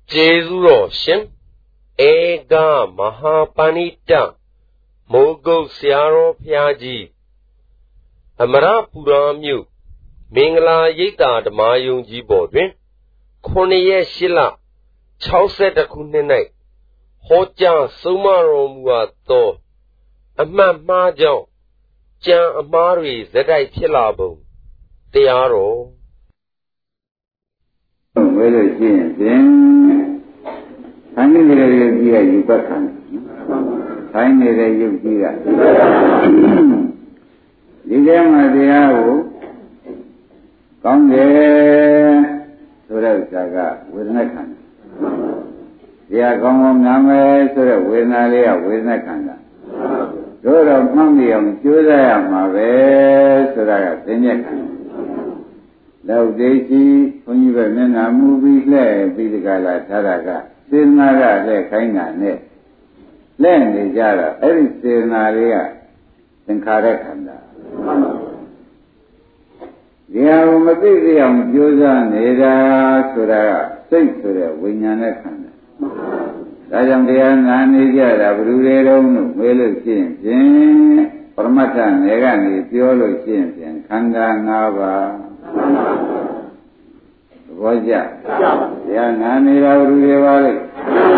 Jesuro Shin Ega Mahapanita Mogo Siaro Piaji Amara Puramyu Mingla Yita the Mayung Jibodwin Kone Shila Chauset the Kunene Hoja Sumaro Muato Amma Jo Jan Amari Zedai Pilabo Tiaro Whether it's in I mean, you got I made a you here. Ligama Diao come there to the Saga with Nakanda. They are come Name to the Winalia with Nakanda. Lord of Mummy of Judah, Mave, so that I Now they see when you were in a movie, be the Gala Taraga, Sinaga, le Kaina, ne. Land the Jara, every Sinaria, then Karakanda. The Aromatirium, Josa, Neda, Sura, sing to the Winyanakanda. Rajam Diana, Nija, Brulero, Welu Chin, Formata, Negani, Piolo Chin, Kanda Nava. Vaja, ya Nira Ruvali,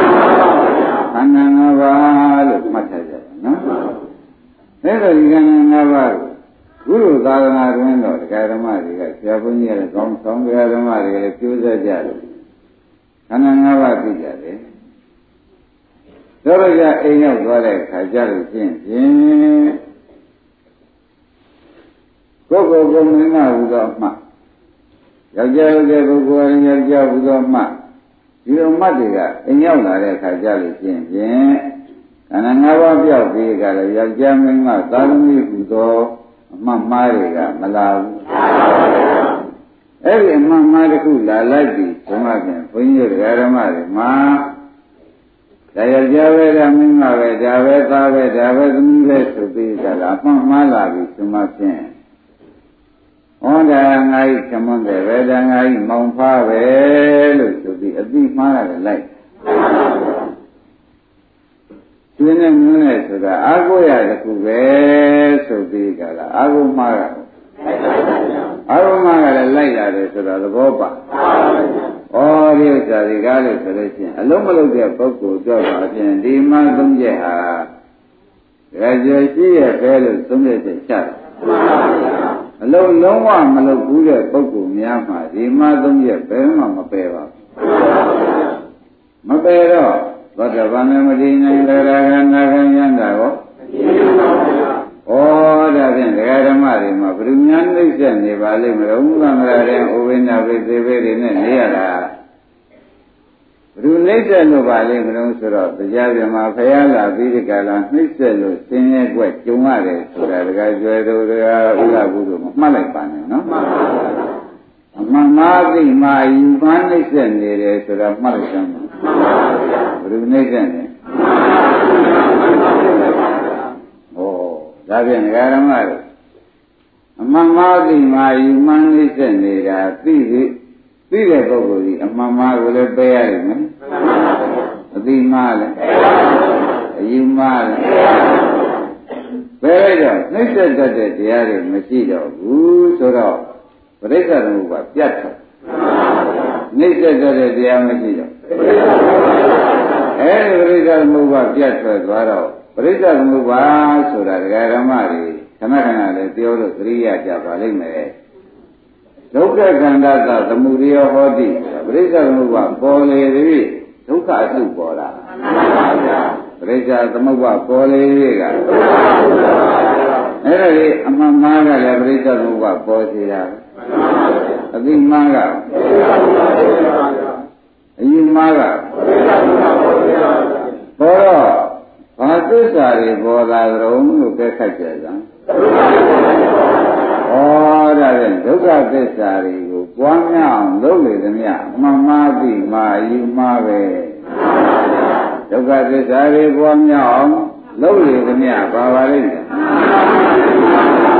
Ananaval, Mataja, no? Never began Naval. Guru Dana window, Garamari, Jabunia, Tom Garamari, Pusa Jadu. Ananava Pijade. Doroja Eno Gore, Kajaru Jin, Go Gomina Udama. Yajaga Gogo and Yajaudama. You know Madiga, and Yona Kajali Jin, and another Biaga, Yajamina, Dalmi Udo, Mamariga, Malawi. Every Mamaricula like this, Tomagan, when you're Garamari, Ma. Java, Mina, Java, to be the Malawi, Tomagan. On the night, come on the red and I, Mount Pavel, to be a big man like. Twin and Munes, the Agoya, the Kuve, so big, Agomara. Agomara, like that, to the Boba. All these are the Galley selection. A Lomologia Poco, Java, and the Mazumja. Gradually, a fellow, some shot. Alone, no one, Malabuja, Poku, Miyama, the Madum, Perma, Mapeva. Mapero, but the Vanamadina, Nagan, oh, that in the Garamari, Mabrumian, the Valley, Marum, Ovena, with the very near. Related no Valley, Marumsura, the Javima, Payala, Vidicala, Mr. Senior Wet, Jumare, so that the guys were Ula Malapan, no? Mamma, my human is in the rest of Malacham. Ruination. Oh, that's in Garamari. Mamma, my human is in the Pire Boguri, a mamma will obey him. The mal, you mal. Very good. Next said that the area Messido, who sort of, but they got to move up. Yes. Next said that the Amasido. Every got to move up. Yes, but they got to move up so that Garamari, Kanakana, the other 3 years. Loka Gandata, the Muria Hodi, Brisa Muba, Pole, Luka Supora. Brisa the Muba, Pole, Every Amamaga, Brisa Muba, Posia. A big Maga. A Maga. Poro, Patusari, Bola, Rome, Luka. Oh, that is Duka Pesari, one young, lovely than ya, Mamma be my, you mave. Duka Pesari, one young, lovely than ya, Bavarina.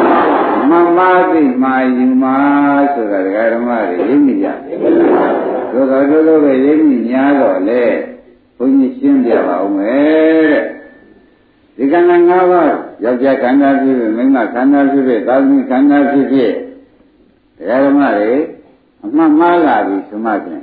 Mamma be my, you ma, so that I got a marry, India. သို့တော်ပဲရိပ်မိများတော့လေဘုန်းကြီးရှင်းပြပါဦးမယ်တဲ့ဒီခန္ဓာ၅ပါးယောက်ျားခန္ဓာဖြစ်ဖြစ်မိန်းမခန္ဓာဖြစ်ဖြစ်သာသမီခန္ဓာဖြစ်ဖြစ်တရားဓမ္မတွေအမှတ်မှားလာပြီဆိုမှဖြင့်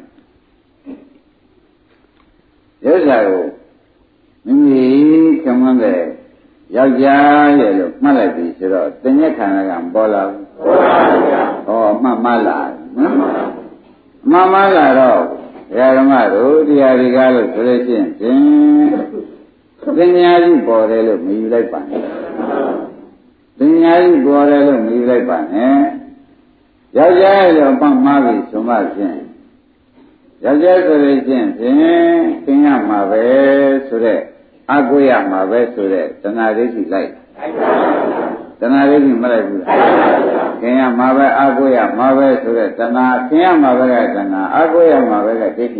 ရုပ်စာကိုမိမိခံမှန်းတဲ့ယောက်ျားရဲ့လို့မှတ်လိုက်ပြီဆိုတော့တဏှက်ခန္ဓာကပေါ်လာဘူးပေါ်ပါဘူးဗျာဟောအမှတ်မှားလာနော်အမှတ်မှားလာတော့တရားဓမ္မတို့တရားတွေကလို့ဆိုလို့ရှိရင်သင်ညာကြီးပေါ်တယ်လို့မယူလိုက်ပါနဲ့သင်ညာကြီးပေါ်တယ်လို့မယူလိုက်ပါနဲ့ယောက်ျားရဲ့အမှတ်မှားပြီဆိုမှဖြင့်ယောက်ျားဆိုလို့ရှိရင်သင်ရမှာပဲဆိုတဲ့အကွေရမှာပဲဆိုတဲ့တဏှာဒိဋ္ဌိလိုက်တဏှာဒိဋ္ဌိမလိုက်ဘူးလားခင်ရမှာပဲအကွေရမှာပဲဆိုတဲ့တဏှာခင်ရမှာပဲကတဏှာအကွေရမှာပဲကဒိဋ္ဌိ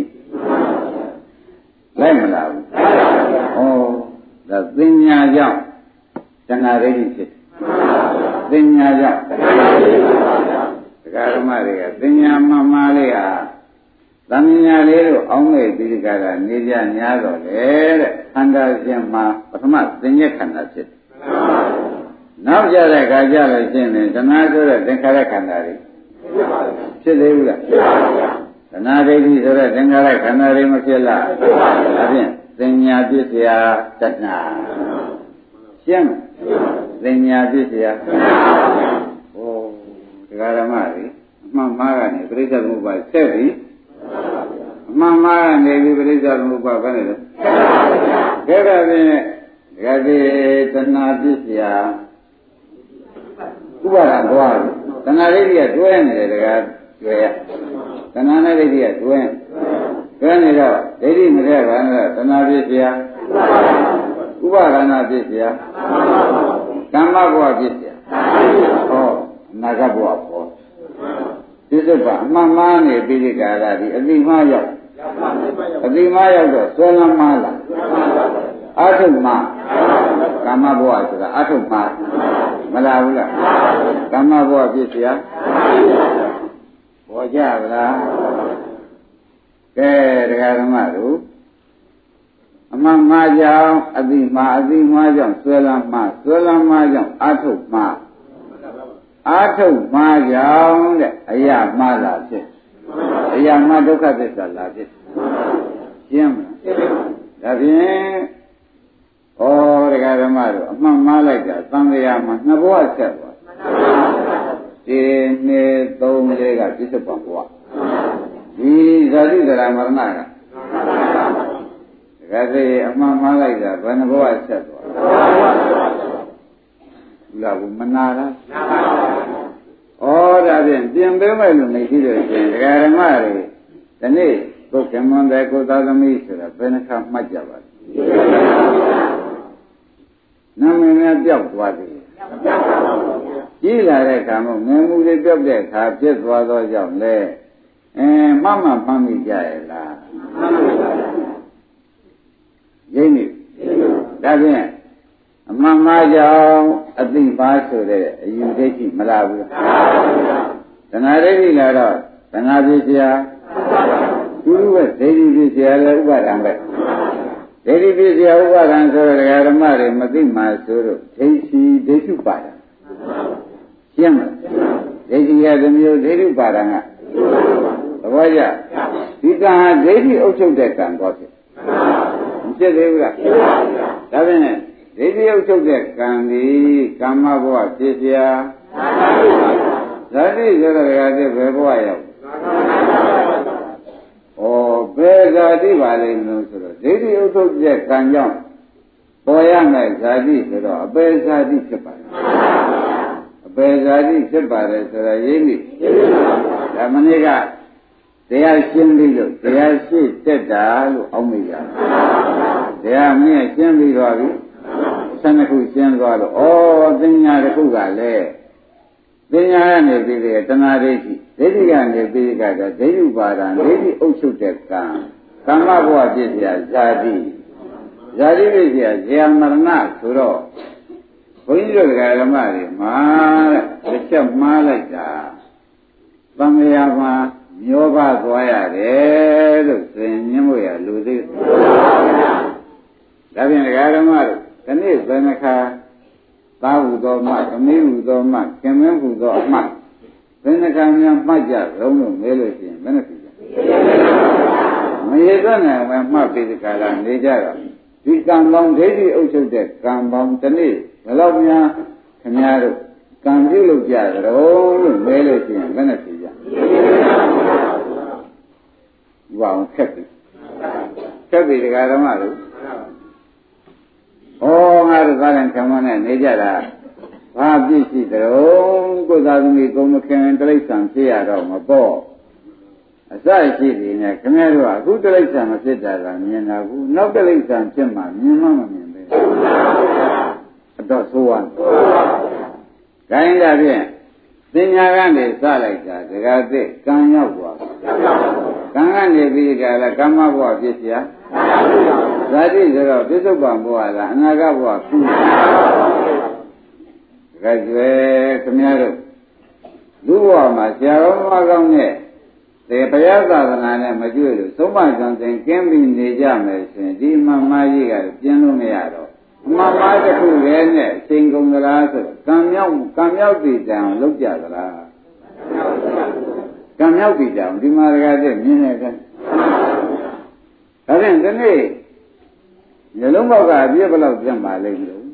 လိုက်မလားဘူးဩဒါသင်ညာကြောင့်တဏှာဒိဋ္ဌိဖြစ်သင်ညာကြောင့်ဒကာဓမ္မတွေကသင်ညာမှန်မှလေးဟာသမညာလေးတို့အောင်းမဲ့ပြီးကြတာနေကြများတော့လေတဲ့ခန္ဓာရှင်မှာပထမသင်္ညက်ခန္ဓာဖြစ်တယ်။နောက်ကြတဲ့အခါကျလို့ရှင်းတယ်တဏှာဆိုတဲ့သင်္ခါရခန္ဓာတွေဖြစ်သေးဘူးလားဖြစ်ပါဘူး။တဏှာဒိဋ္ဌိဆိုတဲ့သင်္ခါရခန္ဓာတွေမဖြစ်လားဖြစ်ပါဘူး။ဒါဖြင့်သင်ညာပြည့်စရာတဏှာရှင်းသင်ညာပြည့်စရာဩဒကာဓမ္မတွေအမှန်မှားကနေပြိဿသမုပ္ပါဆက်ပြီးအမှန်မှားနေပြီပြိဿသမုပ္ပါဘယ်နဲ့လဲကဲဒါဖြင့်ဒကာတိတဏှာပြည့်စရာဥပါဒံသွားပြီတဏှာဒိဋ္ဌိကတွဲနေတယ်ဒကာကျွဲရတဏှာနဲ့ဒိဋ္ဌိကတွဲနေတော့ဒိဋ္ဌိမတဲ့ဘာနဲ့တဏှာပြည့်စရာဥပါဒနာပြည့်စရာကမ္မဘဝပြည့်စရာဟောအနာဂတ်ဘဝပေါ်ဒီစုပါအမှန်မှားနေပြီးဒီကာလဒီအတိမှားရောက်အတိမှားရောက်တော့ဆွဲလမ်းမှားလာအာထုမှားကမ္မဘဝဆိုတာအာထုမှားမလားဘူးလားကမ္မဘဝပြည့်စရာပေါ်ကြပါလားကဲတရားဓမ္မတို့အမှန်မှားကြောင့်အတိမှားကြောင့်ဆွဲလမ်းမှားကြောင့်အာထုမှားအာထုမှားကြောင့်တဲ့အရာမှားလာဖြစ်အရာမှားဒုက္ခသစ္စာလာဖြစ်ရှင်းမလားဒါဖြင့်ဩတရားဓမ္မတို့အမှန်မှားလိုက်တာသံဃာမှာနှစ်ဘဝဆက်သွားဒီနှစ်သုံးလေးကပြစ္ဆုတ်ပံဘဝဒီဇာတိဇရာမရဏကဒါကြည့်အမှန်မှားလိုက်တာဘယ်နှဘဝဆက်သွားလာဘူးမနာလားဩဒါဖြင့်ပြင်ပေးမယ်လို့နေရှိလို့ရှင်ဒကာဓမ္မတွေဒီနေ့ကိုယ်ကမွန်တဲ့ကိုယ်သားသမီးဆိုတာဘယ်နှခါမှတ်ကြပါလဲနာမည်များပြောက်သွားပြီကြီးလာတဲ့အခါမှာငယ်မှုတွေပြောက်တဲ့အခါပြစ်သွားသောကြောင့်လေမှတ်မိကြရဲ့လားရင်းနေဒါဖြင့်အမှန်မှားကြောင့်အသိပါဆိုတဲ့အယူဒိဋ္ဌိမလာဘူးတဏှာဒိဋ္ဌိလာတော့တဏှာပြည့်စရာသူ့ရဲ့ဒိဋ္ဌိပြည့်စရာလည်းဥပါဒံပဲဒိဋ္ဌိပြည့်စရာဥပါဒံဆိုတော့ဓမ္မတွေမသိမှဆိုတော့ဒိဋ္ဌိပါဒံရှင်းမလားဒိဋ္ဌိရတစ်မျိုးဒိဋ္ဌိပါဒံကသဘောကျဒီကံဟာဒိဋ္ဌိအုပ်ချုပ်တဲ့ကံတော့ဖြစ်မဖြစ်သေးဘူးလားဒါဖြင့်ဒိဋ္ဌိအုပ်ချုပ်တဲ့ကံဒီကာမဘဝဖြစ်เสียဇာတိဆိုတဲ့ကတည်းကဘယ်ဘဝရောက်ဘယ်ဇာတိပါလိမ့်မလို့ဆိုတော့ဒိဋ္ဌိဥဒ္ဓရဲ့ကံကြောင့်ပေါ်ရမယ်ဇာတိဆိုတော့အပေဇာတိဖြစ်ပါတယ်အပေဇာတိဖြစ်ပါတယ်ဆိုတော့ရင်းပြီဒါမနေ့ကတရားရှင်းပြီးလို့တရားရှိတက်တာလို့အောက်မိကြတရားမင်းရှင်းပြီးတော့ပြီ12ခုရှင်းသွားတော့သင်ညာတစ်ခုကလည်းသင်ညာကနေပြီးတဲ့တဏှာဒိဋ္ဌိကနေပြီးကတော့ဒိဋ္ဌိပါဒံဒိဋ္ဌိအုပ်ချုပ်တဲ့ကံကမ္မဘဝဖြစ်เสียဇာတိဖြစ်เสียဇေယမရဏဆိုတော့ဘုန်းကြီးတို့ဓမ္မတွေမှာတစ်ချက်မှားလိုက်တာသံဃာမှာမျောပါသွားရတယ်လို့ဆိုရင်ညှင်းလို့ရလူသေးတယ်ဒါဖြင့်ဒကာဓမ္မတို့ဒီနေ့ဘယ်နှခါသားဟုသောမှသမီးဟုသောမှခင်မင်းဟုသောအမှဘယ်နှခါများမှတ်ကြလုံးလို့မဲလို့ရှိရင်ဘယ်နှဖြစ်ကြမရတဲ့နဲ့မှမှတ်ပြီးဒီကလာနေကြတော့ဒီကံပေါင်းဒိဋ္ဌိအုပ်ချုပ်တဲ့ကံပေါင်းဒီနေ့ဘယ်လောက်များခင်ဗျားတို့ကံပြုလုပ်ကြကြတော့လို့မဲလို့ရှိရင်ဘယ်နှဖြစ်ကြဘာအောင်ခက်ပြီဒကာဓမ္မတို့ဩငါတို့သားရင်ခံမနဲ့နေကြတာဘာပြည့်ရှိကြတော့ကိုယ်သားသမီးကိုမခင်တိရစ္ဆာန်ဖြစ်ရတော့မပေါ့အစရှိသေးတယ်ခင်ဗျားတို့ကအခုတိရစ္ဆာန်မဖြစ်တာကမြင်တာဘူးနောက်တိရစ္ဆာန်ဖြစ်မှမြင်မှမမြင်ပဲအတော့ဆိုးရခိုင်းတာဖြင့်သင်ညာကနေစလိုက်တာဒကာသစ်ကံရောက်သွားကံကနေပြီးကြလားကမ္မဘဝဖြစ်เสียဇာတိဆိုတော့ပြစ္ဆုတ်ပံဘဝလားအနာဂတ်ဘဝကုဒကာကျွဲခင်ဗျားတို့လူဘဝမှာဆရာတော်ဘာကောင်းနဲ့ဒီဘုရားသာသနာနဲ့မကျွေးလို့သုံးပါးကြံစင်ကင်းပြီးနေကြမယ်ဆိုရင်ဒီမမကြီးကပြင်းလို့မရတော့မမတစ်ခုလည်းနဲ့အချိန်ကုန်သလားဆိုကံမြောက်တည်ကြအောင်လုပ်ကြသလားကံမြောက်တည်ကြအောင်ဒီမှာတကားတဲ့မြင်နေတယ်ဒါဖြင့်ဒီနေ့မျိုးလုံးပေါက်ကအပြည့်ဘယ်လောက်ပြန်ပါလိမ့်မလို့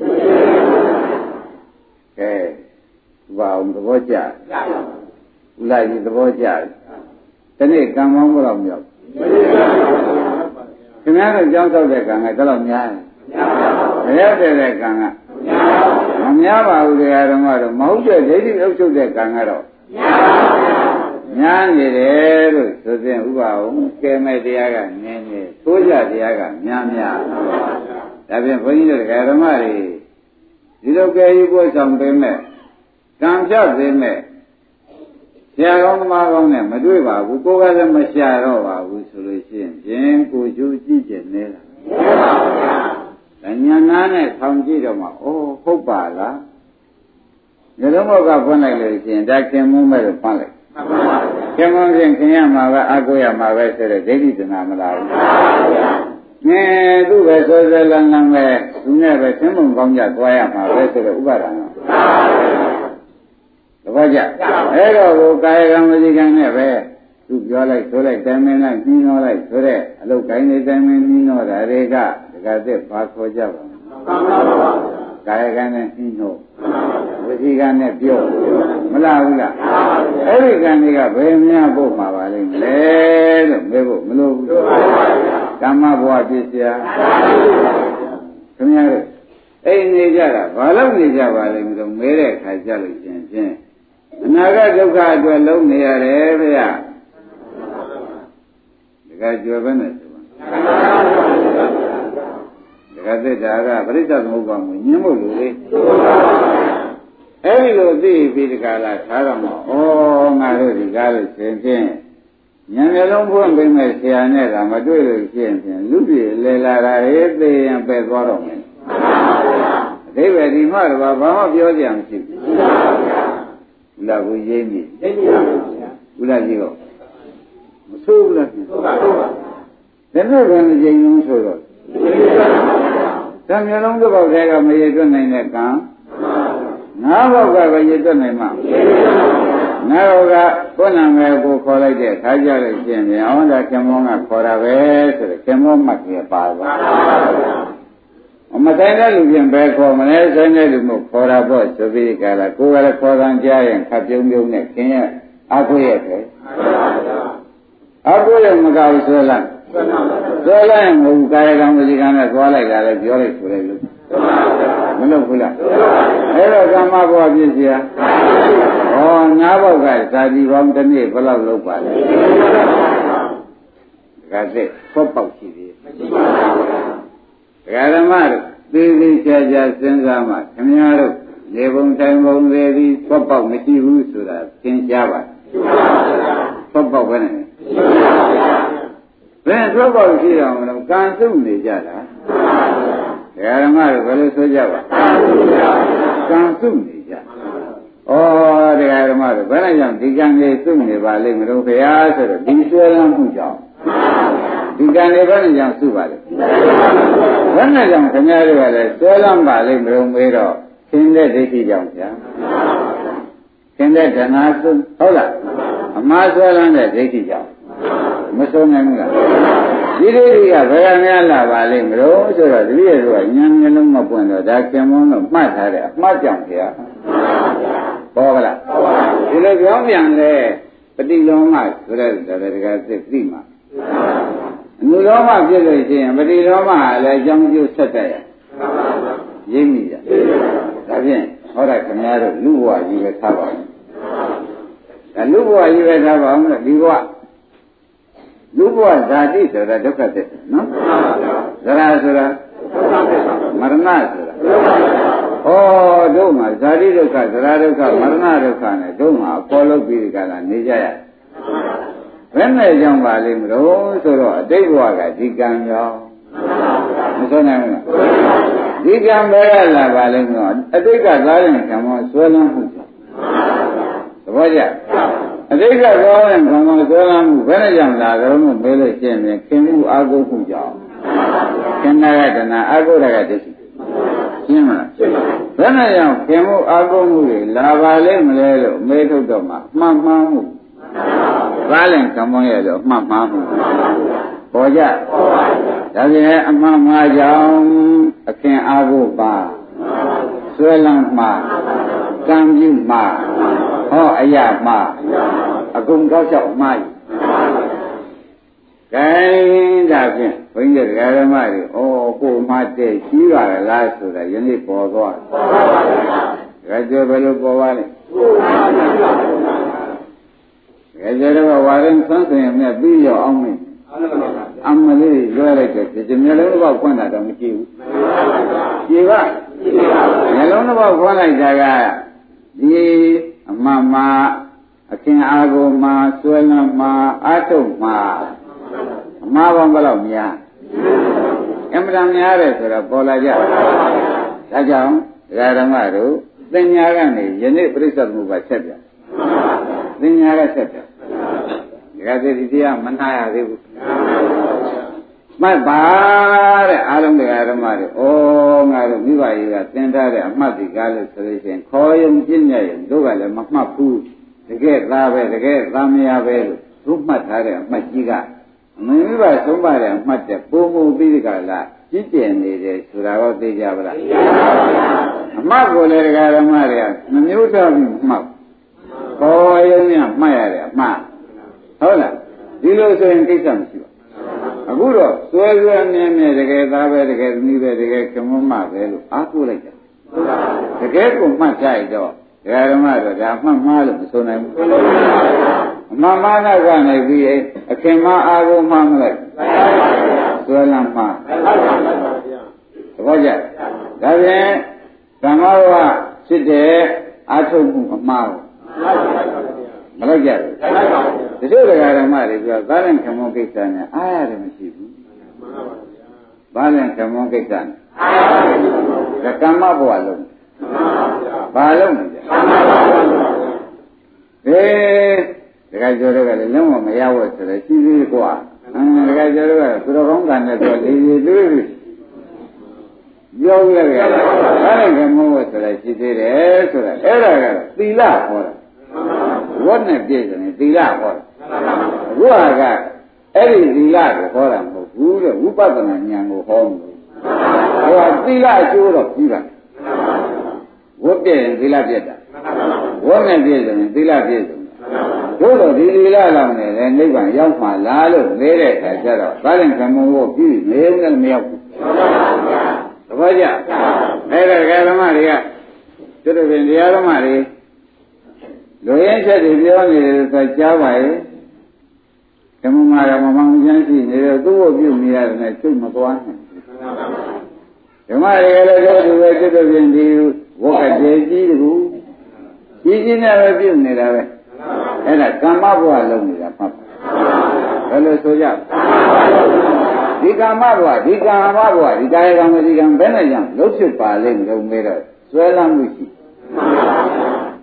ကဲဘာအောင်သဘောကျဥလာကြီးသဘောကျဒီနေ့ကံပေါင်းဘယ်လောက်မြောက်ခင်ဗျားတို့ကြောင်းဆောက်တဲ့ကံကတလောက်များတယ်မရောက်တဲ့ကံကမများပါဘူးတရားဓမ္မတော့မဟုတ်တဲ့ဒိဋ္ဌိအုပ်ချုပ်တဲ့ကံကတော့များနေတယ်လို့ဆိုရင်ဥပအောင်ကဲမဲ့တရားကနည်းနည်းသိုးကြတရားကများဒါဖြင့်ဘုန်းကြီးတို့တရားဓမ္မတွေဒီလိုကဲယူဖို့ဆောင်ပေးမဲ့ကံဖြတ်ပေးမဲ့ဆရာကောင်းသမားကောင်းနဲ့မတွေ့ပါဘူးကိုယ်ကလည်းမရှာတော့ပါဘူးဆိုလို့ရှိရင်ဖြင့်ကိုကျိုးကြည့်ကျင်နေလားဉာဏ်နာနဲ့ထောင်ကြည့်တော့မှအိုးဟုတ်ပါလားဒီလိုမောကဖွင့်လိုက်လို့ရှိရင်ဒါခင်မုန်းမဲ့လို့ဖွင့်လိုက်ခင်မုန်းဖြင့်ခင်ရမှာပဲအကိုရမှာပဲဆိုတဲ့ဒိဋ္ဌိတဏမလားဘူးသူ့ပဲဆိုစလန်းလန်းပဲသူနဲ့ပဲသင်္ဘုံကောင်းကြသွားရမှာပဲဆိုတဲ့ဥပါဒနာတပည့်ကြအဲ့တော့ကိုကာယကံဝစီကံနဲ့ပဲသူပြောလိုက်ဆိုလိုက်တိုင်မင်းလိုက်နှီးနှောလိုက်ဆိုတဲ့အလုတ်ကိုင်းနေတိုင်မင်းနှီးနှောတာတွေကဒကာသစ်ဘာခေါ်ကြပါ့ကာယကံနဲ့နှီးနှောဝစီကံနဲ့ပြောမလားဘူးလားအဲ့ဒီကံတွေကဘယ်များဖို့မှာပါလိမ့်မလဲလို့မေးဖို့မလိုဘူးကမ္မဘဝဖြစ်เสียခင်ဗျားတို့အိမ်နေကြတာဘာလို့နေကြပါလိမ့်မလို့မဲတဲ့ခါကြလို့ရှင်ဖြင့်အနာဂတ်ဒုက္ခအတွက်လုံးနေရတယ်ဗျာဒကာကျွယ်ပဲနဲ့ဆိုပါဒကာသစ္စာကပရိစ္ဆေသမုပ္ပါမှုညှင်းဖို့လူလေးအဲဒီလိုသိပြီးဒီကလာထားတော့မှဩငါတို့ဒီကားလို့ရှင်ဖြင့်ဉာဏ်မျိုးလုံးဖွင့်ပေးမဲ့ဆရာနဲ့ကမတွေ့လို့ရှိရင်ဖြင့်လူပြည်လေလာတာရေးသိရင်ပဲသွားတော့မယ်အဓိပ္ပာယ်ဒီမှတော့ဘာမှပြောကြမရှိဘူးဥလာကိုရေးမိဥလာကြီးတော့မဆိုးဘူးလားဒီနေ့ကလည်းကြိမ်လုံးဆိုတော့တံမျိုးလုံးတစ်ပေါက်တည်းကမရေတွက်နိုင်တဲ့ကံငါးပေါက်ကပဲရေတွက်နိုင်မှာငါတို့ကကိုယ်နာမည်ကိုခေါ်လိုက်တဲ့ခါကြလို့ရှင်းပြန်အောင်ဒါခင်မောကခေါ်တာပဲဆိုတော့ခင်မောမှတ်ကြပါပါမတိုင်းတဲ့လူပြင်ပဲခေါ်မလဲဆိုင်တဲ့လူမျိုးခေါ်တာပေါ့ဆိုပြီးကြလားကိုယ်ကလည်းခေါ်တန်ကြရင်ခပ်ပြုံးပြုံးနဲ့ခင်ရဲ့အခွေရဲ့ပဲအခွေရဲ့မကောက်ဆိုလားဆိုလိုက်မဟုတ်ကာယကံဝစီကံနဲ့သွားလိုက်တာလည်းပြောလိုက်ဆိုလိုက်လို့မလုပ်ဘူးလားအဲ့တော့ကမ္မဘဝပြည့်စရာဟောငါးဘောက်ကဇာတိပေါင်းတစ်နေ့ဘယ်လောက်လုပ်ပါလဲဒါကသောက်ပေါက်ရှိသေးတယ်ဒကာဓမ္မတို့သေသေးချာချာစဉ်းစားမှခင်ဗျားတို့နေပုံတိုင်ပုံသေးသည်သောက်ပေါက်မရှိဘူးဆိုတာသင်ကြားပါသောက်ပေါက်ပဲနဲ့ဘယ်သောက်ပေါက်ရှိအောင်လို့ကံစုနေကြတာဓမ္မတို့ဘယ်လိုဆိုကြပါကံစုနေကြဩတရားဓမ္မတို့ဘယ်နဲ့ကြောင့်ဒီကံလေးသူ့နေပါလိမ့်မလို့ခရားဆိုတော့ဒီဆွဲလန်းမှုကြောင့်ဒီကံလေးဘယ်နဲ့ကြောင့်စုပါလိမ့်ဘယ်နဲ့ကြောင့်ခင်ဗျားတို့ကလည်းဆွဲလန်းပါလိမ့်မလို့မေးတော့သင်တဲ့ဒိဋ္ဌိကြောင့်ဗျာသင်တဲ့ဓနာစုဟုတ်လားအမှားဆွဲလန်းတဲ့ဒိဋ္ဌိကြောင့်မဆုံးနိုင်ဘူးလားဒီဒိဋ္ဌိကဘယ်ကများလာပါလိမ့်မလို့ဆိုတော့တပည့်တို့ကဉာဏ်မျိုးလုံးမပွင့်တော့ဒါခင်မုန်းတော့မှတ်ထားတဲ့အမှားကြောင့်ဗျာဟုတ်ကလားဒီလိုပြောင်းပြန်လဲပฏิလောမဆိုတဲ့တရားသစ်သိမှာအနုလောမဖြစ်လို့ရှိရင်ပฏิလောမလည်းအကြောင်းကျိုးဆက်တတ်ရရင်းမိကြဒါဖြင့်ဟောတာခင်ဗျားတို့လူဘဝကြီးပဲထားပါဦးဒါလူဘဝကြီးပဲထားပါဦးလို့ဒီဘဝလူဘဝဇာတိဆိုတာဒုက္ခသစ်နော်ဇရာဆိုတာမရဏဆိုတာတို့မှာဇာတိဒုက္ခဇရာဒုက္ခမရဏဒုက္ခနဲ့တို့မှာအပေါ်လုပ်ပြီးဒီကလာနေကြရဘယ်နဲ့ကြောင့်ပါလိမ့်မလို့ဆိုတော့အတိတ်ဘဝကဒီကံရောမဆိုနိုင်ဘူးဒီကံပဲလာပါလိမ့်မလို့အတိတ်ကသားရင်ကံမောဆွဲလန်းမှုကြောင့်သဘောကျအတိတ်ကသားရင်ကံမောဆွဲလန်းမှုဘယ်နဲ့ကြောင့်လာကြလို့မေးလို့ရှိရင်ခင်မှုအာဟုမှုကြောင့်ခင်နာကတနာအာဟုရကတည်းရှင်းမလားဘယ်နဲ့ကြောင့်ခင်မှုအာဟုမှုတွေလာပါလိမ့်မလဲလို့မေးထုတ်တော့မှမှန်မှန်မှုဘာလဲကံမောရဲ့လို့မှန်မှန်မှုပေါ်ကြဒါပြန်အမှန်မှားကြောင့်အခင်အာဟုပါဆွဲလန်းမှာကံပြုမှာဟောအရာမှာအကုန်ကောက်ချောက်မှားကဲဒါဖြင့်ဘုန်းကြီးတရားဓမ္မတွေကိုမှတဲ့ရှိပါလားဆိုတာယနေ့ပေါ်သွားတယ်။ဒါကြဘယ်လိုပေါ်ပါလဲ။ဒါကြတော့ဝါရင်ဆန်းစင်မြတ်ပြီးရောအောင်မင်းအမလေးလွှဲလိုက်တယ်ဒီမျိုးလုံးတော့ဖွင့်တာတော့မကြည့်ဘူး။ကြည့်ပါမျိုးလုံးတော့ဖွင့်လိုက်တာကဒီအမှန်မှာအခင်အာကိုမှာဆွဲလန်းမှာအာထုတ်မှာအမှားပေါင်းဘယ်လောက်များအမှန်တန်များတယ်ဆိုတော့ပေါ်လာကြဒါကြောင့်ဒကာဓမ္မတို့သင်ညာကနေယနေ့ပြိဿမှုကဆက်ပြသင်ညာကဆက်ပြဒကာသတိတရားမနှားရသေးဘူးမှတ်ပါတဲ့အားလုံးဒကာဓမ္မတွေငါတို့မိဘကြီးကသင်ထားတဲ့အမှတ်ဒီကားလို့ဆိုလို့ရှိရင်ခေါ်ယုံပြည့်ညက်ရင်တို့ကလည်းမမှတ်ဘူးတကယ်သားပဲတကယ်သားမယားပဲလို့တို့မှတ်ထားတဲ့အမှတ်ကြီးကမိဘဆုံးပါတဲ့အမှတ်တဲ့ပုံမှုပြီးဒီကလာကြည့်ကျင်နေတယ်ဆိုတာတော့သိကြပါလားသိပါပါဘုရားအမှတ်ကိုလည်းဒကာဓမ္မတွေကနှမျိုးတော့ပြီးမှတ်ခေါ်ယုံညမှတ်ရတဲ့အမှတ်ဟုတ်လားဒီလိုဆိုရင်ကိစ္စမရှိပါအခုတော့စွဲစွဲမြဲမြဲတကယ်သားပဲတကယ်သမီးပဲတကယ်ကမ္မမပဲလို့အားကိုးလိုက်တာတကယ်ကိုမှတ်ကြရတော့ဒကာဓမ္မတို့ဒါမှတ်မှားလို့မဆိုနိုင်ဘူးအမှန်မှန်ကနေပြီးအခင်မအားကိုမှမလိုက်စွဲလမ်းမှာသဘောကျဒါဖြင့်ဓမ္မဝါဖြစ်တဲ့အာထုမှုအမှားကိုမလိုက်ကြဘူးတချို့တရားဓမ္မတွေပြောသားရင်ခမောကိစ္စနဲ့အားရတယ်မရှိဘူးသားရင်ခမောကိစ္စနဲ့ဒါကမ္မဘဝလုံးဘာလုံးလဲတခါကျော်တော့ကလည်းလုံးဝမရဘူးဆိုတော့ရှိသေးကွာတခါကျော်တော့ကသူတော်ကောင်းကံနဲ့တော့လေလေတွေးပြောရတယ်ဘာလဲကမောဆိုတာရှိသေးတယ်ဆိုတာအဲ့ဒါကသီလဟောတာဝတ်နဲ့ပြည့်စုံရင်သီလဟောတာဘုရားကအဲ့ဒီသီလကိုဟောတာမဟုတ်ဘူးတဲ့ဝိပဿနာဉာဏ်ကိုဟောလို့ဟောသီလအကျိုးတော့ပြီးပါဝတ်ပြည့်ရင်သီလပြည့်တာဝတ်နဲ့ပြည့်စုံရင်သီလပြည့်စုံတို့တော့ဒီသီလလောက်နဲ့လည်းနိဗ္ဗာန်ရောက်မှလားလို့လဲတဲ့အခါကျတော့သာရင်ကမောကိုပြီးနေနဲ့မရောက်ဘူးသဘောကျအဲ့ဒါဓမ္မတွေကသူတို့ပြင်တရားဓမ္မတွေလူရင်းချက်တွေပြောနေတယ်ဆိုကြားပါရဲ့ဓမ္မမှာတော့မမှန်ကျမ်းရှိနေတော့သူ့ကိုပြုနေရတယ်နဲ့ချုပ်မသွားနိုင်ဓမ္မတွေကလည်းတို့သူပဲသူတို့ပြင်ဒီဝတ်ကတည်းကြီးတူကြီးကြီးနဲ့ပဲပြုနေတာပဲအဲ့ဒါကမ္မဘဝလုံးနေတာမှတ်ပါဘယ်လိုဆိုကြဒီကမ္မဘဝဒီကာမဘဝဒီကာယကံဒီကံဘယ်နဲ့ကြောင့်လုံးဖြစ်ပါလိမ့်လို့မေးတော့ဆွဲလမ်းမှုရှိဘ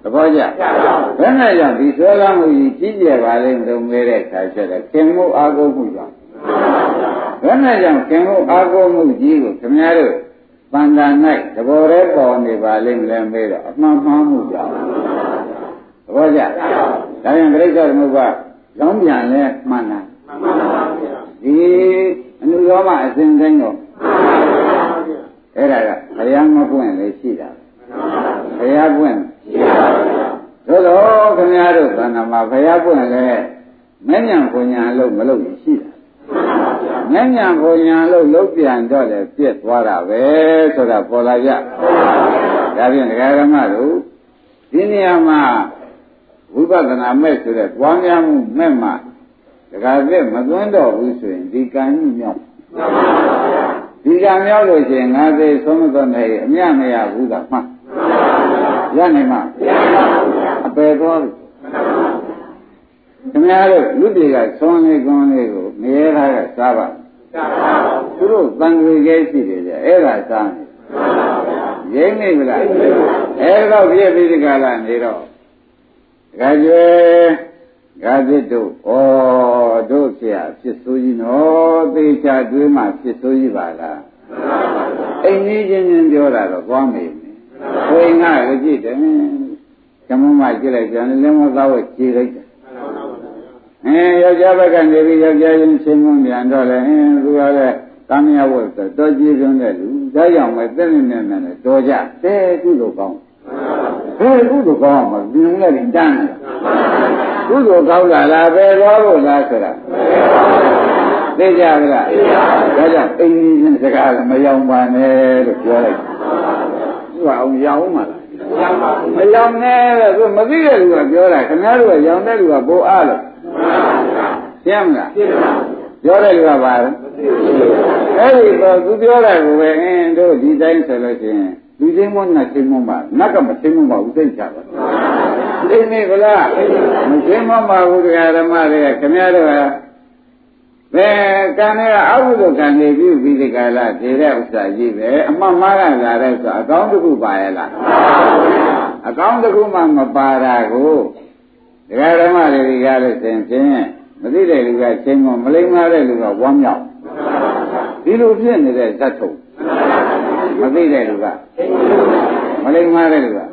ဘောကြဘယ်နဲ့ကြောင့်ဒီဆွဲလမ်းမှုကြီးကြီးကျယ်ပါလိမ့်မလို့မဲတဲ့ခါကျတော့ခင်မှုအာကိုမှုကြောင့်ဘယ်နဲ့ကြောင့်ခင်မှုအာကိုမှုကြီးကိုခင်ဗျားတို့ပန္နာ၌သဘောရဲပေါ်နေပါလိမ့်မလဲမဲတော့အမှန်မှန်မှုကြောင့်သဘောကြဒါရင်ပြိဿသမုပ္ပါလောင်းပြန်လဲမှန်တာဒီအနုရောမအစဉ်တိုင်းတော့အဲ့ဒါကဘုရားမပွင့်လေရှိတာဘုရားပွင့်ရှိပါဘူးတို့ခင်ဗျားတို့ဘာနာမှာဘုရားပွင့်လေမဉ္ဇဉ်ဘုံညာလို့မလုပ်ရင်ရှိတာမဉ္ဇဉ်ဘုံညာလို့လုပ်ပြန်တော့လေပြည့်သွားတာပဲဆိုတာပေါ်လာကြဒါဖြင့်ဒကာဓမ္မတို့ဒီနေရာမှာဝိပဿနာမဲ့ဆိုတဲ့ပွားများမှုမဲ့မှာဒကာသစ်မသွင်းတော့ဘူးဆိုရင်ဒီကံကြီးမြောက်ဒီကံမြောက်လို့ရှိရင်ငါသိဆုံးမသွနိုင်အမြမရဘူးကမှန်ရနိုင်မှာအပယ်သွားပြီခင်ဗျားတို့လူတွေကသွန်းလေးကွန်းလေးကိုမရဲသားကစားပါသူတို့တန်ခွေခဲရှိတယ်ကြအဲ့ဒါစားနေရင်းနေဗလားအဲ့တော့ပြည့်ပြီးဒီကလာနေတော့ဒကာကျွဲဂါသစ်တို့တို့ဆရာဖြစ်ဆိုးကြီးနော်သေချာတွေးမှဖြစ်ဆိုးကြီးပါလားအိမ်ကြီးချင်းချင်းပြောတာတော့သွားမေးမယ်ခွေငါလည်းကြည့်တယ်ကျမမကြည့်လိုက်ပြန်လည်းမသားဝဲကြည့်လိုက်တယ်ယောက်ျားဘက်ကနေပြီးယောက်ျားချင်းချင်းမွန်ပြန်တော့လေသူကလည်းတာမယဝတ်ဆိုတော့ကြည့်ကြတဲ့လူဒါကြောင့်ပဲတဲ့နေနဲ့တော်ကြတဲ့ကုသိုလ်ကောင်းကုသိုလ်ကောင်းမှာမြင်လိုက်တန်းကုသိုလ်ကောင်းလာလားပဲသွားလို့လားဆိုတာသိကြပါလားဒါကြောင့်အိမ်ကြီးစကားမယောင်ပါနဲ့လို့ပြောလိုက်သူကအောင်ရောင်းမှာလားမယောင်နဲ့လို့သူမသိတဲ့လူကပြောတာခင်ဗျားတို့ကရောင်တဲ့လူကဘိုးအားလို့ရှင်းမလားပြောတဲ့လူကပါလားအဲ့ဒီတော့သူပြောတာကိုပဲတို့ဒီတိုင်းဆိုလို့ရှိရင်လူချင်းမနဲ့ချင်းမပါနတ်ကမချင်းမပါဘူးသိကြပါသိနေဗလားမချင်းမပါဘူးတရားဓမ္မတွေကခင်ဗျားတို့ကဘယ်ကံနဲ့အဟုသို့ကံနေပြုပြီးဒီကလာတည်တဲ့ဥစ္စာကြီးပဲအမှန်မှားကလာတဲ့ဆိုအကောင်းတစ်ခုပါရဲ့လားအကောင်းတစ်ခုမှမပါတာကိုတရားဓမ္မတွေကလည်းသင်ဖြင့်မသိတဲ့လူကချင်းမမလိမ္မာတဲ့လူကဝမ်းမြောက်ဒီလိုဖြစ်နေတဲ့ဇတ်ထုံမသိတဲ့လူကမလိမ္မာတဲ့လူက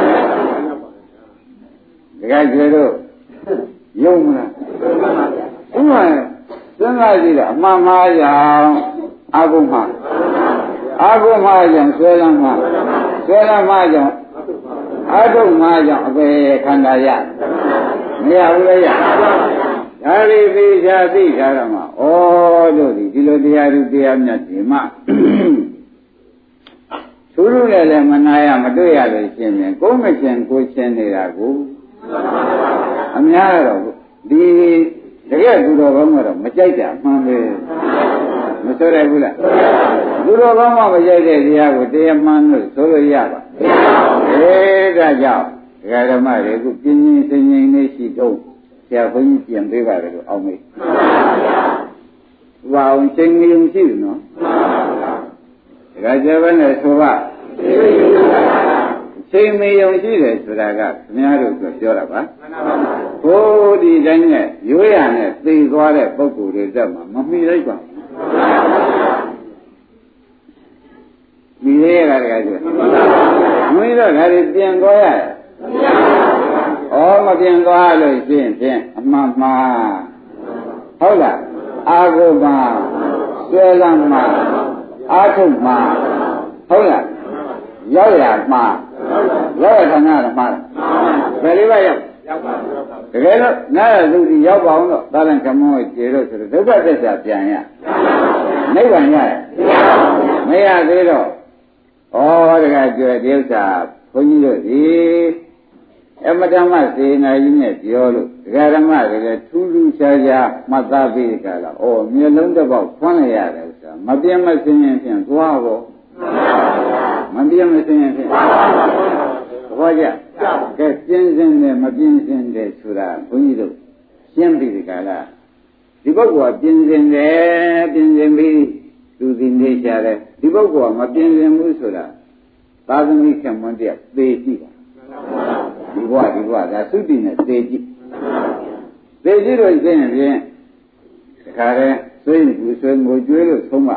ဒကာကျွေတို့ယုံမလားဥမာစဉ်းစားကြည့်တော့အမှန်မှားကြောင်အာဂုမှာကြောင့်ဆွဲလမ်းမှာကြောင့်အာဂုမှာကြောင့်အပေခန္ဓာရမရဘူးလေရဒါရီသိချာသိကြတော့မှတို့ဒီလိုတရားဓုတရားမြတ်ဒီမှာသူတို့လည်းမနာရမတွေ့ရလို့ရှင်းရင်ကိုယ်မရှင်ကိုရှင်းနေတာကိုအများတော့ဒီတကယ်သူတော်ကောင်းကတော့မကြိုက်တာမှန်ပဲမဆိုရဘူးလားသူတော်ကောင်းမှမကြိုက်တဲ့တရားကိုတရားမှန်လို့ဆိုလို့ရပါဒါကြောင့်ဒကာဓမ္မတွေကပြင်းပြင်းစင်စင်လေးရှိတော့ဆရာဘုန်းကြီးပြန်ပေးပါတယ်လို့အောင်းမေးဘာအောင်ချင်းကြီးရှိတယ်နော်ဒကာကျဘနဲ့ဆိုပါချိန်မယုံရှိတယ်ဆိုတာကခင်ဗျားတို့ပြောတာပါဘိုးဒီတိုင်းနဲ့ရိုးရနဲ့သိသွားတဲ့ပုဂ္ဂိုလ်တွေတက်မှာမမီလိုက်ပါဘူးမိရဲကတည်းကကျမင်းတို့ဒါတွေပြင်သွားရတယ်မပြင်သွားလို့ရှင်းဖြင့်အမှန်မှားဟုတ်လားအာဂုမှာဆွဲလမ်းမှာအာထုမှာဟုတ်လားရောက်ရမှာရောက်ရခဏတော့မှာဘယ်လေးပါရောက်တကယ်လို့နားရသူဒီရောက်ပါအောင်တော့သာလန်ကမောကျေတော့ဆိုတော့ဒုက္ခသစ္စာပြန်ရနိဗ္ဗာန်ရမရသေးတော့တကယ်ကြွယ်ဒီဥစ္စာဘုန်းကြီးတို့ဒီအမတ္တမစေနာကြီးနဲ့ပြောလို့ဒကာဓမ္မတွေလည်းထူးထူးခြားခြားမှတ်သားပြီးကြလားမျက်လုံးတစ်ပေါက်ဖွင့်လိုက်ရတယ်ဥစ္စာမပြတ်မစင်းရင်ဖြင့်သွားပေါ့မပြတ်မစင်းရင်ဖြင့်ဘောကြကဲပြင်းစင်းတယ်မပြင်းစင်းတယ်ဆိုတာဘုန်းကြီးတို့ရှင်းပြီးကြလားဒီပုဂ္ဂိုလ်ကပြင်းစင်းတယ်ပြင်းစင်းပြီးသူသိနေကြတယ်ဒီပုဂ္ဂိုလ်ကမပြင်းစင်းဘူးဆိုတာသာသမီခင်မွန်းတည်းသေကြည့်တာဒီဘဝဒါသုတိနဲ့သေကြည့်သေကြည့်လို့ရှိရင်ဖြင့်တခါတည်းဆွေးဘူးဆွေးငိုကြွေးလို့ဆုံးမ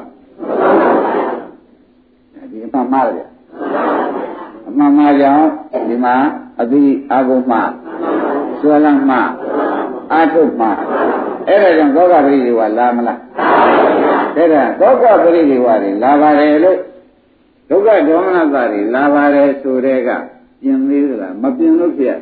ဒီအမှန်မှားတယ်အမှန်မှားကြောင့်ဒီမှာအဘိအာဂုမဆွဲလမ်းမအာထုမအဲ့ဒါကြောင့်သောကပရိဒီဝလာမလားအဲ့ဒါသောကပရိဒီဝတွေလာပါတယ်လို့ဒုက္ခဒေါမနတာတွေလာပါတယ်ဆိုတဲ့ကပြင်သေးသလားမပြင်လို့ဖြစ်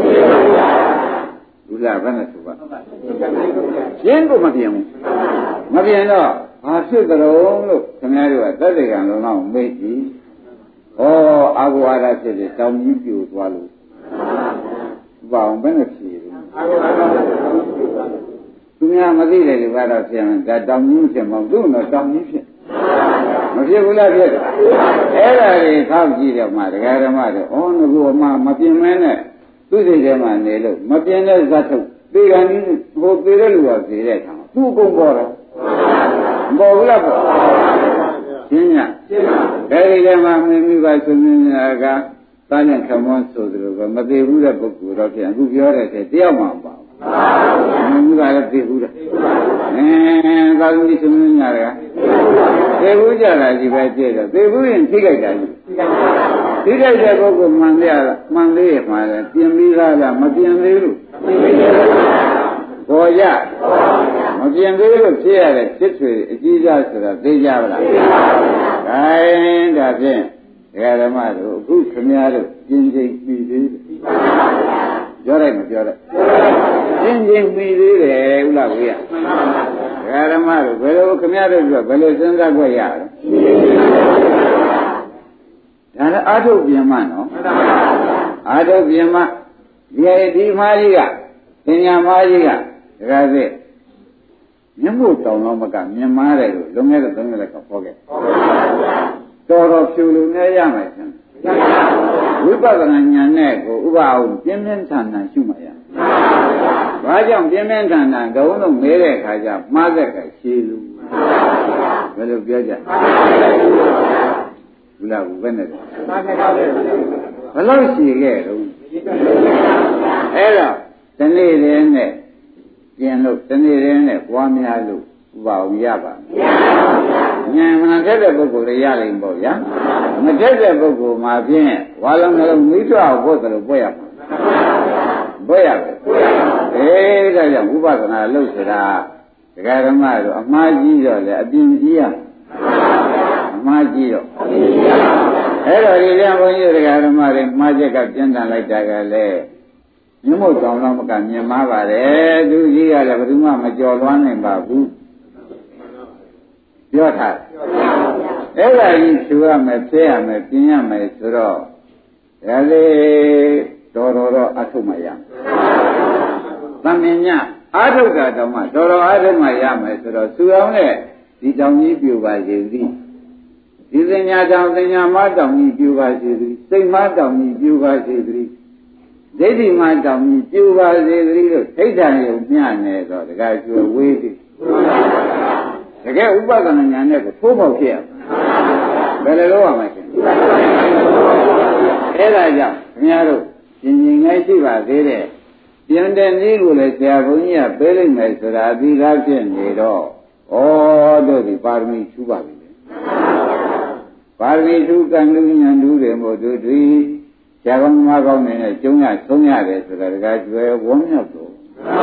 ဘူးလားဘယ်နဲ့ဆိုပါရှင်းကိုမပြင်ဘူးမပြင်တော့ဘာဖြစ်ကြုံလို့ခင်ဗျားတို့ကသက်သေကံလုံးအောင်မေ့ကြည့်ဩအာဂဝါဒဖြစ်တဲ့တောင်ကြီးပြိုသွားလို့ဘာအောင်ဘယ်နဲ့ဖြေလဲသူများမသိတယ်လို့ကတော့ဖြစ်ရင်ဒါတောင်ကြီးဖြစ်မဟုတ်သူ့တော့တောင်ကြီးဖြစ်မဖြစ်ဘူးလားဖြစ်အဲ့ဒါတွေထောက်ကြည့်တော့မှဒကာဓမ္မတွေဩငါကမပြင်မဲနဲ့သူ့စိတ်ထဲမှာနေလို့မပြင်တဲ့ဇတ်ထုတ်သေကံကြီးဟိုသေတဲ့လူကသေတဲ့အခါသူ့ကုန်ပေါ်တော့မပေါ်ဘူးလားပေါ့ရှင်းညအဲဒီထဲမှာမင်းမိဘဆွေမျိုးများကတာနဲ့ခမောဆိုသလိုပဲမသေးဘူးတဲ့ပုဂ္ဂိုလ်တော့ဖြစ်အခုပြောတဲ့တယောက်မှမပါဘူးမိဘလည်းသိဘူးတဲ့သာသမီဆွေမျိုးများကသိဘူးကြတာဒီပဲကြည့်တော့သိဘူးရင်သိလိုက်တာကြီးသိလိုက်တဲ့ပုဂ္ဂိုလ်မှန်သေးရဲ့မှာလည်းပြင်ပြီးသားလားမပြင်သေးဘူးပေါ်ကြမပြင်သေးလို့ဖြစ်ရတဲ့ဖြစ်ထွေအကြီးစားဆိုတာသိကြပါလားသိပါပါဘုရားဒါဖြင့်ဒကာဓမ္မတို့အခုခင်ဗျားတို့ကျင့်ကြံပြီးသေးတယ်ပြောလိုက်မပြောလိုက်ကျင့်ကြံပြီးသေးတယ်ဥလားဝေးရဒကာဓမ္မတို့ဘယ်လိုခင်ဗျားတို့ကဘယ်လိုစဉ်းစားကြရလဲဒါလည်းအာထုပ်ပြင်မနော်အာထုပ်ပြင်မဒီမာကြီးကပညာမာကြီးကဒကာစေမျက်မှောက်တောင်တော့မကမြင်မားတယ်လို့လွန်ခဲ့တဲ့3 ရက်ကဟောခဲ့တော်ဖြူလူနဲ့ရမယ်ရှင်ဝိပဿနာဉာဏ်နဲ့ကိုဥပအောင်ပြင်းပြင်းထန်ထန်ရှုမှရဘာကြောင့်ပြင်းပြင်းထန်ထန်ဒုံလုံးမဲတဲ့အခါကျမှားသက်ကရှည်လူဘယ်လိုပြောကြဘူးလားဘယ်နဲ့ဘယ်လိုရှည်ခဲ့တော့အဲ့တော့ဒီနေ့တည်းနဲ့ပြင်လို့ဒီနေ့တည်းနဲ့ပွားများလို့ဥပအောင်ရပါမရပါဘူးဉာဏ်မှန်တဲ့ပုဂ္ဂိုလ်လည်းရလိမ့်ပေါ့ဗျာမတတ်တဲ့ပုဂ္ဂိုလ်မှာဖြင့်ဝါလုံးလုံးမိထွားဖို့တယ်လို့ပွက်ရမှာပွက်ရပဲဒါကြောင့်ဥပဒနာလို့ဆိုတာဒကာဓမ္မတို့အမှားကြီးတော့လေအပြင်ကြီးရအမှားကြီးတော့အဲ့တော့ဒီပြန်ဘုန်းကြီးဒကာဓမ္မတွေမှားချက်ကပြင်းထန်လိုက်တာကလည်းမြတ်မို့တောင်တော့မကမြင်မှားပါတယ်သူကြီးကလည်းဘယ်သူမှမကြော်လွှမ်းနိုင်ပါဘူးပြောထားအဲ့ဒါကြီးသူရမယ်ဖြဲရမယ်ပြင်းရမယ်ဆိုတော့ဒါလေးတော်အထုမှရသမင်ညအာထုတာတောင်မှတော်အာထုမှရမယ်ဆိုတော့သူအောင်နဲ့ဒီတောင်ကြီးပြူပါစေသည်ဒီသင်ညာတောင်သင်ညာမတောင်ကြီးပြူပါစေသည်စိတ်မတောင်ကြီးပြူပါစေသည်ဒိဋ္ဌိမတောင်ကြီးပြူပါစေသည်လို့ထိဋ္ဌာန်ရုံမျှနေတော့တခါကျွေဝေးသည်တကယ်ဥပဒနာဉာဏ်နဲ့ကိုထိုးပေါက်ဖြစ်ရဘယ်လိုလုပ်ရမလဲအဲ့ဒါကြောင့်ခင်ဗျားတို့ရှင်ရှင်ငယ်ရှိပါသေးတယ်ပြန်တဲ့နည်းကိုလည်းဆရာဘုန်းကြီးကပေးလိုက်မယ်ဆိုတာအပြီးသားဖြစ်နေတော့ဩတို့ဒီပါရမီထူပါပြီပါရမီထူကံလူဉာဏ်ထူတယ်မို့တို့ဒီဆရာကောင်းမကောင်းနေတဲ့ကျုံရဆုံးရတယ်ဆိုတာတကယ်ကျွဲဝန်းမြောက်တော့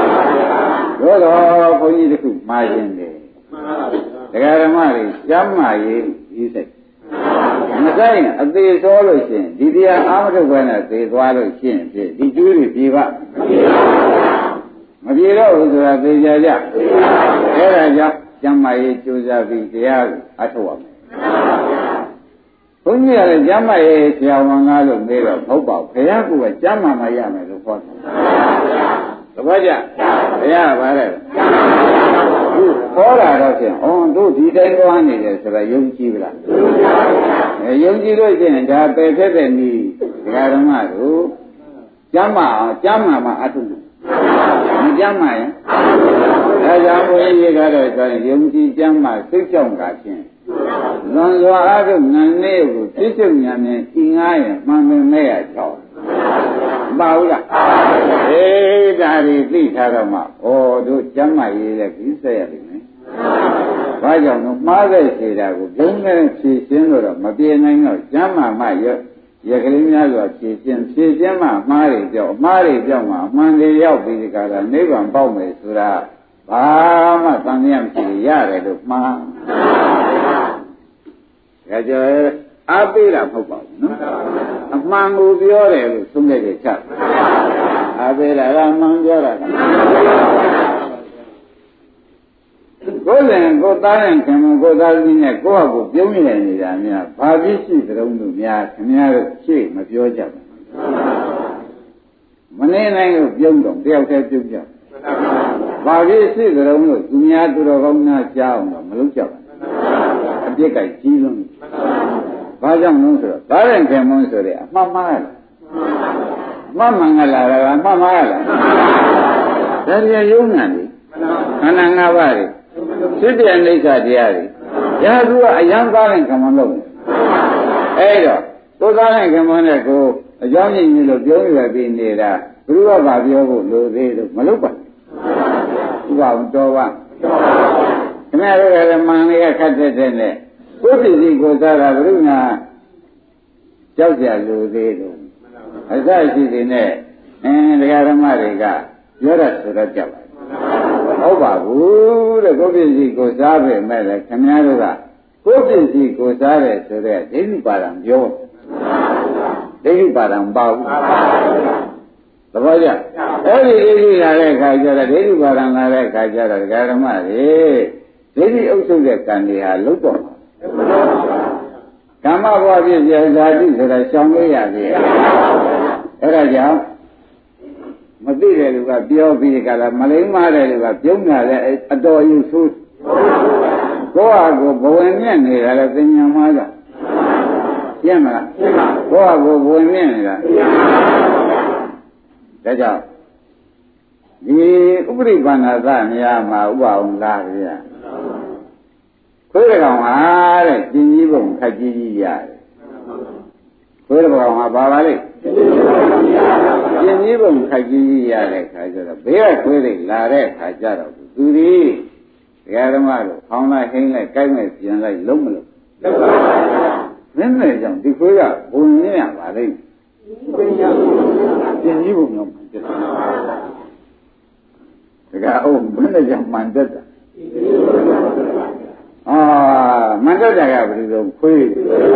ဘုန်းကြီးတခုမှားခြင်းတယ်တရားဓမ္မတွေကျမ်းမာရေးဤစိတ်မဆိုင်အသေးစောလို့ရှိရင်ဒီတရားအာမထုတ်ပဲနဲ့သေသွားလို့ရှိရင်ဖြစ်ဒီကျိုးတွေပြေပါမပြေတော့ဘူးဆိုတာသေချာကြအဲ့ဒါကြောင့်ကျမ်းမာရေးကြိုးစားပြီးတရားကိုအထုတ်ရမယ်ဘုန်းကြီးကလည်းကျမ်းမာရေးဆရာဝန်ကားလို့မေးတော့မဟုတ်ပါဘူးဘုရားကကျမ်းမာမှရမယ်လို့ဟောတယ်သဘောကျဘုရားကဘာလဲဟောတာတော့ဖြင့်တို့ဒီတိုင်းသွားနေတယ်ဆိုတာယုံကြည်ပလားယုံကြည်လို့ရှိရင်ဒါပယ်ဖြစ်တဲ့နည်းဒကာဓမ္မတို့ကျမ်းမာမှအထုလို့မကျမ်းမာရင်ဒါကြောင့်ဘုရားကြီးကတော့ဆိုရင်ယုံကြည်ကျမ်းမာစိတ်ကြောင့်တာဖြင့်လွန်စွာအထုငံနေကိုပြည့်စုံဉာဏ်နဲ့ဤငားရင်မှန်ပင်မဲ့ရချောင်းမပါဘူးလားဒါတွေသိထားတော့မှတို့ကျမ်းမာရေးလည်းကြီးဆက်ရတယ်မယ်ဘာကြောင့်လို့မှားတဲ့ခြေတာကိုဘုံနဲ့ဖြည့်ရှင်းလို့တော့မပြေနိုင်တော့ကျမ်းမာမှရကလေးများစွာဖြည့်ရှင်းမှမှားတွေကြောက်အမှားတွေကြောက်မှအမှန်တွေရောက်ပြီးဒီကရာနိဗ္ဗာန်ပေါက်မယ်ဆိုတာဘာမှသံဃာမရှိရတယ်လို့မှားဒါကြောင့်အားပေးတာမဟုတ်ပါဘူးနော်အမှန်ကိုပြောတယ်လို့သုံးတဲ့ချက်ချအားပေးတာကအမှန်ပြောတာကိုယ်လည်းကိုယ်သားနဲ့ခင်ဗျကိုယ်သားကြီးနဲ့ကိုယ့်ဟာကိုယ်ပြုံးရနေတာများဘာဖြစ်ရှိသလုံးတို့များခင်ဗျားတို့ရှေ့မပြောကြဘူးမနေနိုင်လို့ပြုံးတော့တယောက်တည်းပြုံးကြဘာဖြစ်ရှိသလုံးတို့သူများသူတော်ကောင်းများကြားအောင်တော့မလုပ်ကြဘူးအပြစ်ကကြီးလုံးဘာကြောင့်လဲဆိုတော့သားနဲ့ခင်ဗျဆိုတဲ့အမှန်မှားလားအမှန်မှန်ကလားအမှန်မှားလားဒါကြရုံးနာတယ်ခန္ဓာ၅ပါးတွေဖြစ်တဲ့အိဋ္ဌတရားတွေရာသူကအယံသားနဲ့ကမ္မလို့အဲ့တော့ကိုယ်သားနဲ့ကမ္မနဲ့ကိုအကြောင်းရင်းကြီးလို့ပြောရပြီးနေတာဘုရားကပြောဖို့လိုသေးလို့မလုပ်ပါဘူးဥပအောင်တော်ပါခင်ဗျားတို့ကမှန်လေးကခတ်တဲ့နဲ့ကိုယ်ပြည်စီကိုသားတာဘုရားကြောက်ကြလိုသေးလို့အစရှိသေးနဲ့တရားဓမ္မတွေကပြောရဆိုတော့ကြောက်ပါဟုတ်ပါဘူးတဲ့ကိုယ်ပစ္စည်းကိုစားပဲမဲ့လေခင်ဗျားတို့ကကိုယ်ပစ္စည်းကိုစားတယ်ဆိုတဲ့ဒိဋ္ဌိပါဒံပြောဒိဋ္ဌိပါဒံပါဘူးသဘောကျအဲ့ဒီဒိဋ္ဌိလာတဲ့ခါကျတော့ဒိဋ္ဌိပါဒံလာတဲ့ခါကျတော့ဒကာဓမ္မတွေဒိဋ္ဌိအုပ်စုတဲ့ကံတွေဟာလုံးတော့ဓမ္မဘဝပြည့်ပြည့်ဇာတိဆိုတာရှောင်လို့ရသေးတယ်အဲ့ဒါကြောင့်မသိတဲ့လူကပြောပြီးကြလားမလိမ္မာတဲ့လူကပြုံးလာတဲ့အတော်ယူဆိုးကိုယ့်ဟာကိုဘဝင်မြင့်နေတာလည်းသင်ညာမှားကြရှင်းမလားကိုယ့်ဟာကိုဘဝင်မြင့်နေတာဒါကြောင့်ဒီဥပရိပန္နသနေရာမှာဥပအောင်လာကြရခွေးကောင်ဟာတဲ့ကျင်ကြီးပုံခက်ကြီးကြီးရတယ်ခွေးကောင်ဟာပါပါလိမ့်ကျင်ကြီးပုံခက်ကြီးရတဲ့ခါကျတော့ဘေးကခွေးတွေလာတဲ့ခါကျတော့သူဒီဒကာဓမ္မတို့ခေါင်းလိုက်ဟင်းလိုက်ကိုက်မဲ့ပြင်လိုက်လုံးမလို့မင်းနဲ့ကြောင့်ဒီခွေးကဘုံရင်းရပါလိမ့်ကျင်ကြီးပုံတော့မှန်တယ်ဒကာအုံးမင်းနဲ့ကြောင့်မှန်တတ်တာမှန်တတ်တာကဘယ်လိုခွေး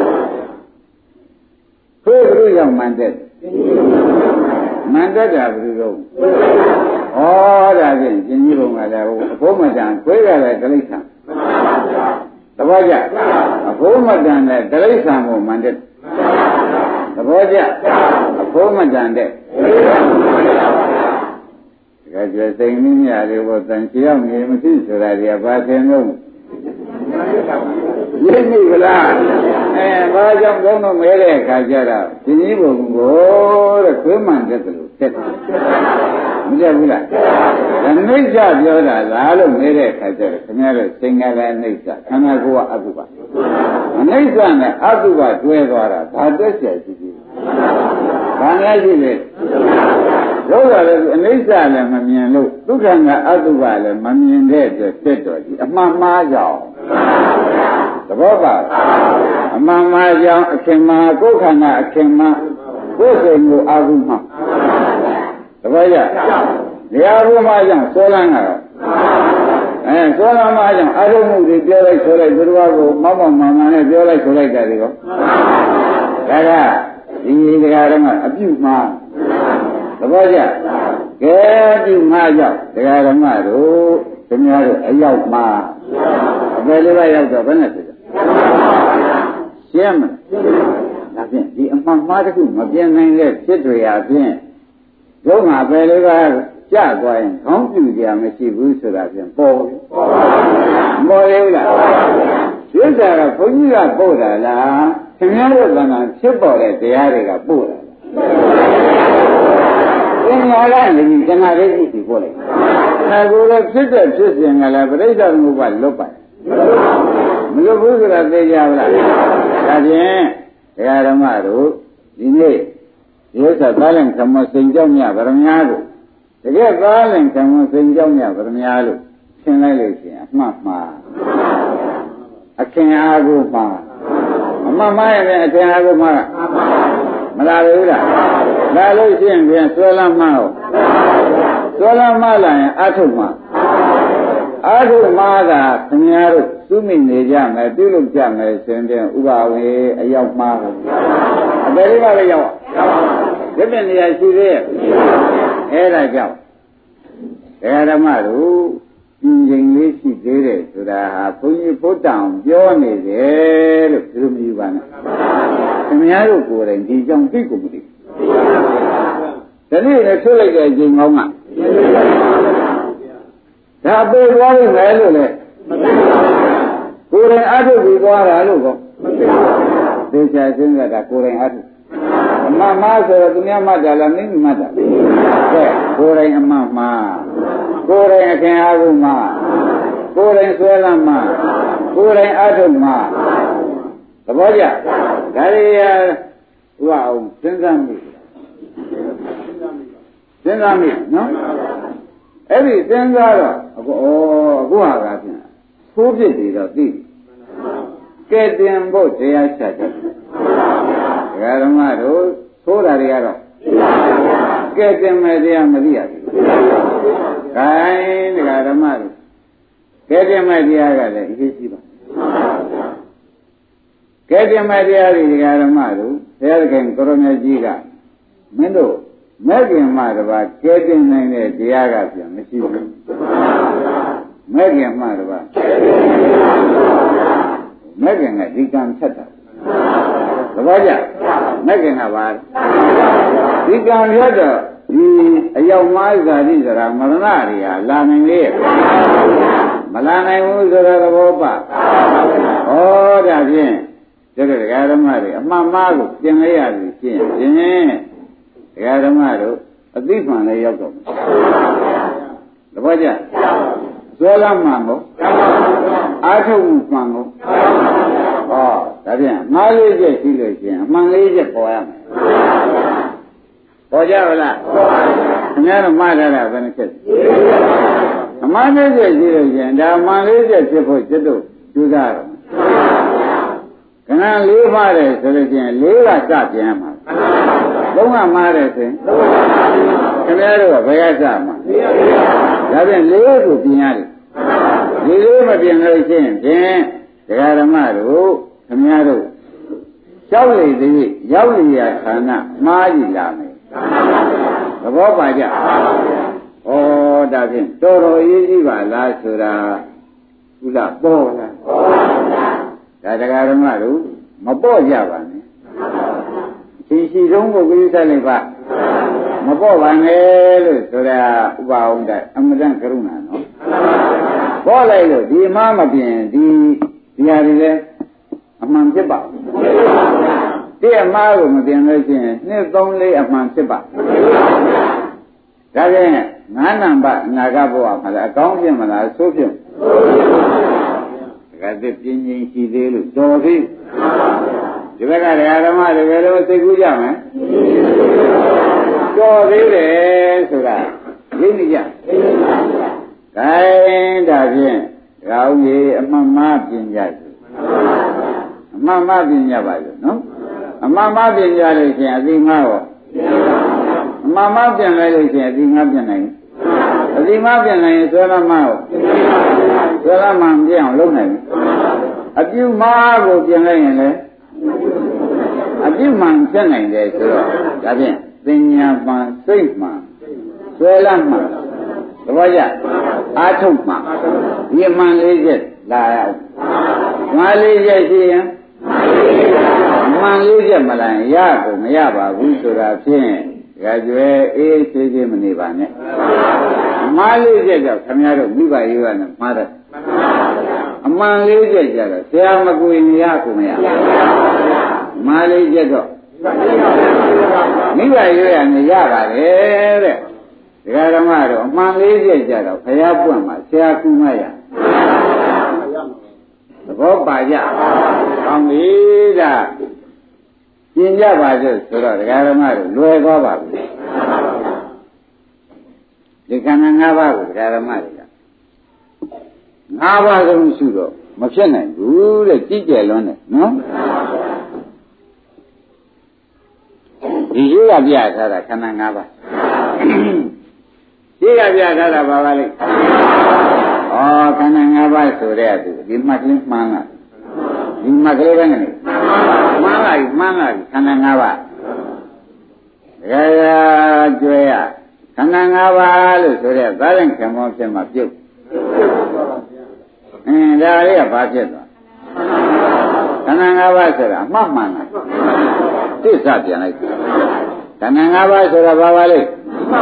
ဘုရားမှန်တဲ့မှန်တတ်တာဘယ်လိုလဲဒါဖြင့်ရှင်ကြီးဘုံကလည်းအဖို့မတန်ခွေးရတဲ့တိရစ္ဆာန်သဘောကျအဖို့မတန်တဲ့တိရစ္ဆာန်ကိုမှန်တဲ့သဘောကျအဖို့မတန်တဲ့ဒါကြွယ်စိန်နည်းများတွေကိုတန်ချောင်းနေမရှိဆိုတာဒီဘာသင်လို့ရင်းမိဗလားဘာကြောင့်ကောင်းတော့မဲတဲ့အခါကျတော့ဒီနည်းဘုံကိုတဲ့ခွေးမှန်တဲ့လို့တက်တယ်မကြဘူးလားအနိစ္စပြောတာလားလို့မဲတဲ့အခါကျတော့ခင်ဗျားတို့သင်္ခါရအနိစ္စခန္ဓာကိုယ်ကအတုပအနိစ္စနဲ့အတုပတွဲသွားတာဒါတက်เสียရှိသေးတယ်ဘာများရှိလဲတို့ကလည်းအနိစ္စလည်းမမြင်လို့ဒုက္ခကအတုပလည်းမမြင်တဲ့အတွက်တက်တော်ကြီးအမှန်မှားကြောင်သဘောပါအမှန်မှားကြောင်အခင်မှာကိုယ်ခန္ဓာအခင်မှာကိုယ်စိတ်ကိုအာဟုမှသဘောကျတရားဘုမှာကြောင့်စောလန်းကတော့စောလန်းမှာကြောင့်အာရုံမှုတွေပြောလိုက်ဆိုလိုက်ဘုရားကိုမောက်မောက်မှန်မှန်နဲ့ပြောလိုက်ဆိုလိုက်တယ်ဒီကောဒါကဒီတရားတော်ကအပြုမှားသဘောကျကဲပြုမှားကြောင့်တရားဓမ္မတို့ခင်ဗျားတို့အရောက်မှာအပေလေးပါးရောက်တော့ဘယ်နဲ့ဖြစ်လဲရှင်းမလားဒါဖြင့်ဒီအမှန်မှားတစ်ခုမပြင်းနိုင်တဲ့ဖြစ်တွေအပြင်တို့ငါပဲလေးပါးကြသွားရင်ခေါင်းပြူကြမရှိဘူးဆိုတာဖြင့်ပေါ်ပေါ်လေလားဒီဥစ္စာကဘုန်းကြီးကပို့တာလားခင်ဗျားတို့ကဖြစ်ပေါ်တဲ့တရားတွေကပို့တာပညာကနေဒီကနာလေးကြည့်ပို့လိုက်ဒါကိုလည်းဖြစ်တဲ့ဖြစ်စဉ်ကလည်းပြိဿသမုပ္ပါလွတ်ပါမလွတ်ဘူးဆိုတာသိကြပါလားဒါဖြင့်ဒကာဓမ္မတို့ဒီနေ့ဒီဥစ္စာသားလင်ခမစိန်ကြောင့်မြဗရမများကိုတကယ်သားလင်ခမစိန်ကြောင့်မြဗရမများလို့ရှင်းလိုက်လို့ရှိရင်အမှတ်မှားအခင်အားကိုမှားအမှတ်မှားရင်အခင်အားကိုမှားမလားဘူးလားလာလို့ရှိရင်ပြန်ဆွဲလမ်းမှားဟုတ်ဆွဲလမ်းမှားလာရင်အထုမှားအထုမှားတာခင်ဗျားတို့သူ့မိနေကြမယ်ပြုလုပ်ကြမယ်ဆိုရင်ဥပဝေအရောက်မှားတယ်အပေလေးပါပဲရောက်ဒီပြင်နေရာရှိသေးရဲ့အဲ့ဒါကြောင့်ဓမ္မတို့ကျင်လေးရှိသေးတယ်ဆိုတာဟာဘုန်းကြီးဘုဒ္ဓံပြောနေတယ်လို့သူတို့မယူပါနဲ့ခင်ဗျားတို့ကိုယ်တိုင်ဒီကြောင့်သိကုန်မသိဒီနေ့လည်းဆွလိုက်တဲ့အချိန်ကောင်းကဒါပေသွားပြီမယ်လို့လေကိုယ်တိုင်အထုပြီးသွားတာလို့ကောသိချာခြင်းကဒါကိုယ်တိုင်အထုအမှန်မှားဆိုတော့သူများမှတ်တာလားမင်းမှတ်တာကဲကိုယ်တိုင်အမှန်မှားကိုယ်တိုင်အခင်အားကိုမှားကိုယ်တိုင်ဆွဲလမ်းမှားကိုယ်တိုင်အထုမှားသဘောကျဒါရီရဥပအောင်စဉ်းစားမိနော်အဲ့ဒီစဉ်းစားတော့အခုဟာကဖြင့်သိုးဖြစ်ပြီးတော့သိကဲတင်ဖို့တရားချတယ်ဓမ္မတို့သိုးတာတွေကတော့ကဲတင်မဲ့တရားမသိရဘူး။ခိုင်းတရားဓမ္မတို့ကဲတင်မဲ့တရားကလည်းအရေးကြီးပါကဲတင်မဲ့တရားတွေတရားဓမ္မတို့ဘုရားခင်ကိုရမကြီးကမင်းတို့မဲ့ခင်မှတပါကဲတင်နိုင်တဲ့တရားကပြန်မရှိဘူးမဲ့ခင်မှတပါမဲ့ခင်ကဒီကံဖြတ်တာသဘောကျမဲ့ခင်ကပါဒီကံဖြတ်တော့ဒီအရောက်မားဇာတိဆိုတာမရဏတွေဟာလာနိုင်လေမလာနိုင်ဘူးဆိုတာသဘောပါဩဒါဖြင့်တို့တရားဓမ္မတွေအမှန်မှားကိုပြင်လဲရပြီရှင်းရင်တရားဓမ္မတို့အသိမှန်လည်းရောက်တော့သဘောကျဇောလမှန်ကိုအာထုံမှန်ကိုဟောဒါဖြင့်မှားလေးချက်ရှိလို့ရှိရင်အမှန်လေးချက်ပေါ်ရမယ်ပေါ်ကြပါလားခင်ဗျားတို့မှားထားတာဘယ်နှချက်အမှန်လေးချက်ရှိလို့ရှိရင်ဒါအမှန်လေးချက်ဖြစ်ဖို့จิตတို့ကြိုးစားတော့ခဏလေးမှားတယ်ဆိုလို့ရှိရင်လေးကစပြန်မှာသုံးကမှားတယ်ဆိုရင်ခင်ဗျားတို့ကဘယ်ကစမှာဒါဖြင့်လေးကိုပြင်ရတယ်ဒီလေးမပြင်လို့ရှိရင်ဖြင့်ဒကာဓမ္မတို့ခင်ဗျားတို့ရောက်လေသည်ရောက်လေရဌာနမှားကြည့်လာမယ်သဘောပါကြဩဒါဖြင့်တော်တော်ရေးကြည့်ပါလားဆိုတာဘုရားပေါ်လားဒါတရားဓမ္မတို့မပေါ့ကြပါနဲ့ရှိတုံးကိုကိစ္စလိုက်ပါမပေါ့ပါနဲ့လို့ဆိုတာဥပအောင်တဲ့အမတန်ကရုဏာနော်ပေါ့လိုက်လို့ဒီမှမပြင်ဒီဟာတွေလည်းအမှန်ဖြစ်ပါဒီအမှားကိုမပြင်လို့ရှိရင်2 3 4အမှန်ဖြစ်ပါဒါဖြင့်9နံပါတ်အနာဂတ်ဘဝမှာလည်းအကောင်းဖြစ်မလားဆိုးဖြစ်ဒါကတည်းပြင်းချင်းရှိသေးလို့တော်ပြီဒီဘက်ကဓမ္မတွေပဲလို့သိကူးကြမယ်တော်သေးတယ်ဆိုတာသိနေကြခိုင်းဒါဖြင့်ကောင်းကြီးအမှန်မှပြင်ကြတယ်အမှန်မှပြင်ကြပါလို့နော်အမှန်မှပြင်ကြလို့ရှိရင်အသိငါ့ရောအမှန်မှပြင်လိုက်လို့ရှိရင်အသိငါ့ပြင်နိုင်အသိငါ့ပြင်နိုင်ရင်ဆွဲလမ်းမရောဆွဲလမ်းမပြင်အောင်လုပ်နိုင်အပြုမှားကိုပြင်လိုက်ရင်လည်းအပြုမှန်ဖြစ်နိုင်တယ်ဆိုတော့ဒါဖြင့်ပညာမှန်စိတ်မှန်ဆွဲလမ်းမှန်သဘောကျအာထုတ်မှန်ဒီမှန်လေးချက်လာရအောင်ငါလေးချက်ရှိရင်မှန်လေးချက်မလာရင်ရကိုမရပါဘူးဆိုတာဖြင့်ဒါကြွယ်အေးဆေးဆေးမနေပါနဲ့မှားလေးချက်ကြောင့်ခင်ဗျားတို့မိဘရေးရနဲ့မှားတယ်အမှန်လေးချက်ကြတော့ဆရာမကူရင်ရကိုမရမှားလေးချက်တော့မိဘရေးရနဲ့ရပါတယ်တဲ့ဒကာဓမ္မတို့အမှန်လေးချက်ကြတော့ဘုရားပွင့်မှာဆရာကူမရသဘောပါကြကောင်းပြီဒါင်ကြပါစို့ဆိုတော့ဒကာဓမ္မတို့လွယ်သွားပါဘူးဒီခန္ဓာ၅ပါးကိုဒကာဓမ္မတွေက၅ပါးလုံးရှိတော့မဖြစ်နိုင်ဘူးတဲ့ကြည်ကျယ်လွန်းတယ်နော်ဒီရှိကပြထားတာခန္ဓာ၅ပါးရှိကပြထားတာဘာပါလဲဩခန္ဓာ၅ပါးဆိုတဲ့သူဒီမှတ်ကလေးမှန်းလားဒီမှတ်ကလေးပဲနဲ့မှန်းလိုက်ခန္ဓာ၅ပါးတကယ်ကျွဲရခန္ဓာ၅ပါးလို့ဆိုတဲ့သာရင်ခေမောဖြစ်မှာပြုတ်ဒါလေးကဘာဖြစ်သွားခန္ဓာ၅ပါးဆိုတာအမှတ်မှန်လားသစ္စာပြန်လိုက်ခန္ဓာ၅ပါးဆိုတာဘာပါလဲ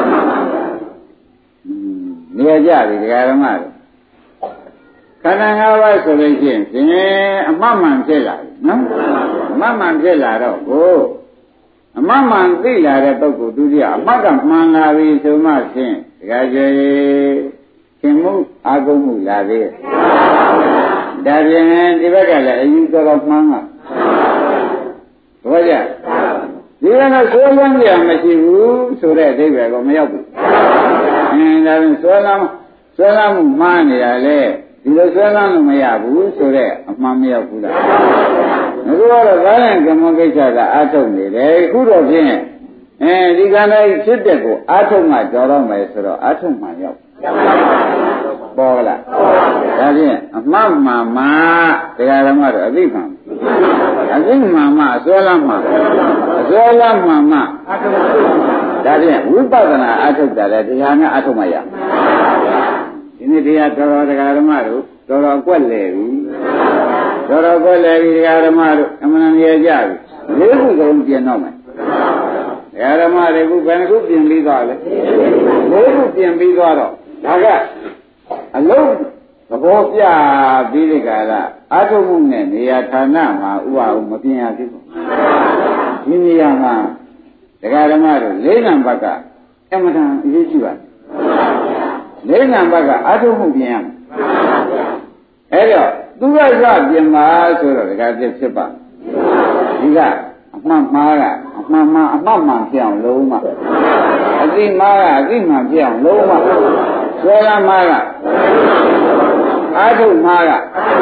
နေရကြပြီဒကာဓမ္မတို့ခန္ဓာ၅ပါးဆိုလို့ရှိရင်အမှတ်မှန်ဖြစ်လာပြီနော်အမှတ်မှန်ဖြစ်လာတော့ကိုအမှတ်မှန်သိလာတဲ့ပုဂ္ဂိုလ်သူကြီးအမှတ်ကမှန်လာပြီဆိုမှဖြင့်ဒကာကျေခင်မှုအာကုန်မှုလာသေးဒါပြင်ဒီဘက်ကလည်းအယူတော်မှန်းကဘောကြဒီကနေ့ဆွဲလန်းကြမရှိဘူးဆိုတဲ့အဓိပ္ပာယ်ကိုမရောက်ဘူးဒါပြင်ဆွဲလန်းမှုမှားနေရလေဒီလိုဆွဲလန်းလို့မရဘူးဆိုတဲ့အမှန်မရောက်ဘူးလားအခုတော့ဒါလည်းကမ္မကိစ္စကအာထုတ်နေတယ်အခုတော့ဖြင့်ဒီကနေ့ဖြစ်တဲ့ကိုအာထုတ်မှကြော်တော့မယ်ဆိုတော့အာထုတ်မှရောက်ပေါ်လာဒါဖြင့်အမှန်မှန်မှတရားဓမ္မတော့အသိမှန်အသိမှန်မှအစွဲလမ်းမှအစွဲလမ်းမှန်မှဒါဖြင့်ဝိပဿနာအာထုတ်တာလည်းတရားနဲ့အာထုတ်မှရဒီနေ့တရားတော်တရားဓမ္မတို့တော်တော်ကွက်လေပြီတော်တော်ကွက်လေပြီတရားဓမ္မတို့အမှန်ရကြပြီလေးခုကုန်ပြင်တော့မယ်တရားဓမ္မတွေကဘယ်နှခုပြင်ပြီးသွားလဲလေးခုပြင်ပြီးသွားတော့ဒါကအလုံးသဘောပြပြီးဒီကလာအာထုမှုနဲ့နေရာဌာနမှာဥပအောင်မပြင်ရသေးဘူးဒီနေရာမှာတရားဓမ္မတို့လေးနံပါတ်ကအမှန်တန်အရေးကြီးပါတယ်လေးနံပါတ်ကအာထုမှုပြင်ရမယ်အဲ့တော့သူကပြင်ပါဆိုတော့တရားဖြစ်ပါဒီကအမှန်မှားကအမှန်မှန်ဖြစ်အောင်လုံးမအသိမှားကအသိမှန်ဖြစ်အောင်လုံးမဆွဲလာမှားကအာထုမှားက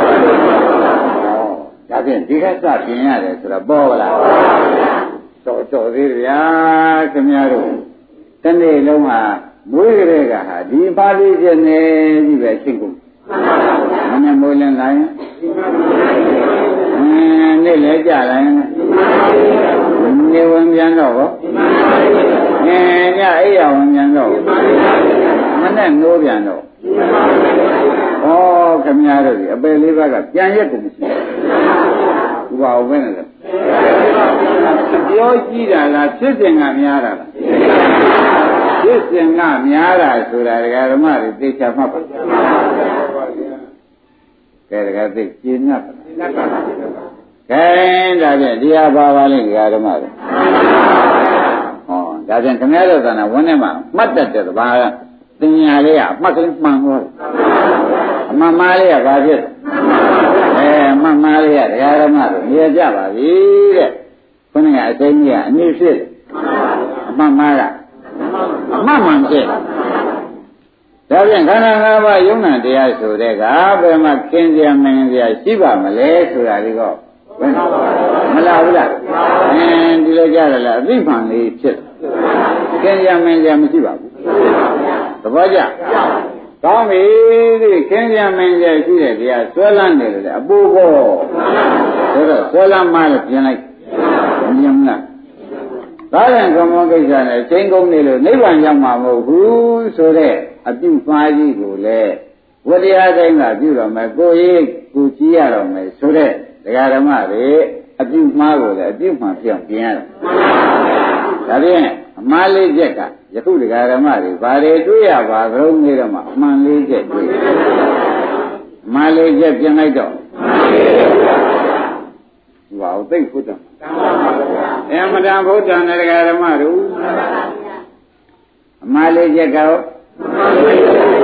ဒါဖြင့်ဒီကစပြင်ရတယ်ဆိုတော့ပေါ်လာတော်သေးဗျာခင်ဗျားတို့တနေ့လုံးဟာမွေးကြတဲ့ကဟာဒီပါဠိချက်နဲ့ကြီးပဲရှင်းကုန်မနဲ့မွေးလင်းလာရင်နေ့လဲကြလာရင်နေဝင်ပြန်တော့ဟောညအိယာဝင်ပြန်တော့မနဲ့နိုးပြန်တော့ဩခင်ဗျားတို့ဒီအပယ်လေးပါးကပြန်ရက်ကုန်မရှိဘူးဘာဟုတ်ပဲနဲ့ပြောကြည့်တာလားဖြစ်စဉ်ကများတာလားဖြစ်စဉ်ကများတာဆိုတာဒကာဓမ္မတွေသိချမှတ်ပါကဲဒကာသိကျင်းတ်ပါကဲဒါဖြင့်တရားပါပါလိမ့်ဒကာဓမ္မတွေဒါဖြင့်ခင်ဗျားတို့ကဝန်းထဲမှာမှတ်တတ်တဲ့ဘာတင်ညာလေးကအမှတ်ကလေးမှန်သွားတယ်အမှန်မှားလေးကဘာဖြစ်အမှန်မှားလေးကဒကာဓမ္မတို့မြင်ကြပါပြီတဲ့ခုနကအသိကြီးကအနည်းဖြစ်အမှန်မှားကအမှန်မှန်ဖြစ်ဒါဖြင့်ခန္ဓာ၅ပါးယုံနာတရားဆိုတဲ့ကဘယ်မှာခင်းစရာမင်းစရာရှိပါမလဲဆိုတာလေးတော့မလားဘူးလားဒီလိုကြတယ်လားအသိမှန်လေးဖြစ်ခင်းစရာမင်းစရာမရှိပါဘူးသဘောကျကောင်းပြီဒီခင်းစရာမင်းစရာရှိတဲ့တရားဆွဲလန်းတယ်လေအပူပေါ်ဆိုတော့ဆွဲလန်းမှလည်းပြင်လိုက်မြင်လားဒါရင်ကမောကိစ္စနဲ့ချိန်ကုန်နေလို့နိဗ္ဗာန်ရောက်မှာမဟုတ်ဘူးဆိုတဲ့အပြုမှားကြီးကိုလေဝတရားတိုင်းကပြုတော်မယ်ကိုရေးကိုကြည့်ရတော်မယ်ဆိုတဲ့ဒကာဓမ္မတွေအပြုမှားကိုလည်းအပြုမှန်ပြောင်းပြင်ရတယ်ဒါဖြင့်အမှားလေးချက်ကယခုဒကာဓမ္မတွေဘာတွေတွေ့ရပါသလုံးနေတော့မှအမှန်လေးချက်တွေ့အမှားလေးချက်ပြင်လိုက်တော့ဘာလို့သိဖို့တော့အမှန်တန်ဘုဒ္ဓံနဲ့ဒကာဓမ္မတို့အမှားလေးချက်ကော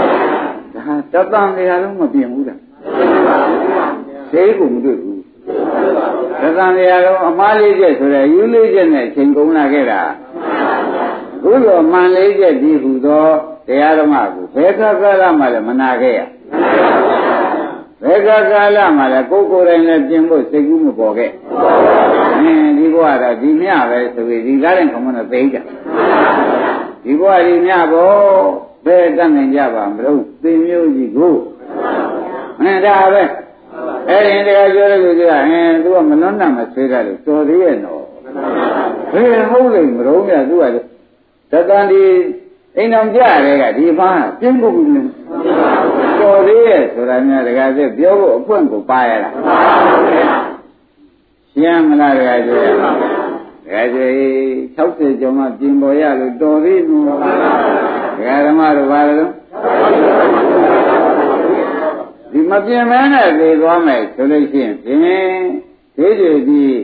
ဒါတပံတရားလုံးမပြင်ဘူးလားသိကိုမတွေ့ဘူးသတန်တရားလုံးအမှားလေးချက်ဆိုတဲ့ယူလေးချက်နဲ့ချိန်ကုန်လာခဲ့တာခုလိုမှန်လေးချက်ဒီဟူသောတရားဓမ္မကိုဘယ်ကာလမှလည်းမနာခဲ့ရဘယ်ကာလမှလည်းကိုယ်ကိုယ်တိုင်လည်းပြင်ဖို့စိတ်ကူးမပေါ်ခဲ့ဒီဘဝတော့ဒီမြပဲဆိုပြီးဒီကားတဲ့ခမနဲ့သိကြဒီဘဝဒီမြဘောဘယ်တတ်နိုင်ကြပါမလို့သင်မျိုးကြီးကိုဒါပဲအဲ့ဒီတရားပြောတဲ့လူကသူကမလွန်းနိုင်မဆွေးတာလို့တော်သေးရဲ့နော်ဘယ်ဟုတ်လိမ့်မလို့မြသူကသတ္တန်ဒီအိမ်တော်ကြရဲကဒီမှာပြင်းဖို့ဘူးတော်သေးရဲ့ဆိုတာများတကယ်ဆိုပြောဖို့အပွင့်ကိုပါရတာရှင်းမလားတကယ်ဆို60ကျော်မှပြင်ပေါ်ရလို့တော်သေးဘူးဒကာဓမ္မတို့ပါလို့ဒီမပြင်မဲနဲ့သိသွားမယ်ဆိုလို့ရှိရင်ဖြင့်သေးသေး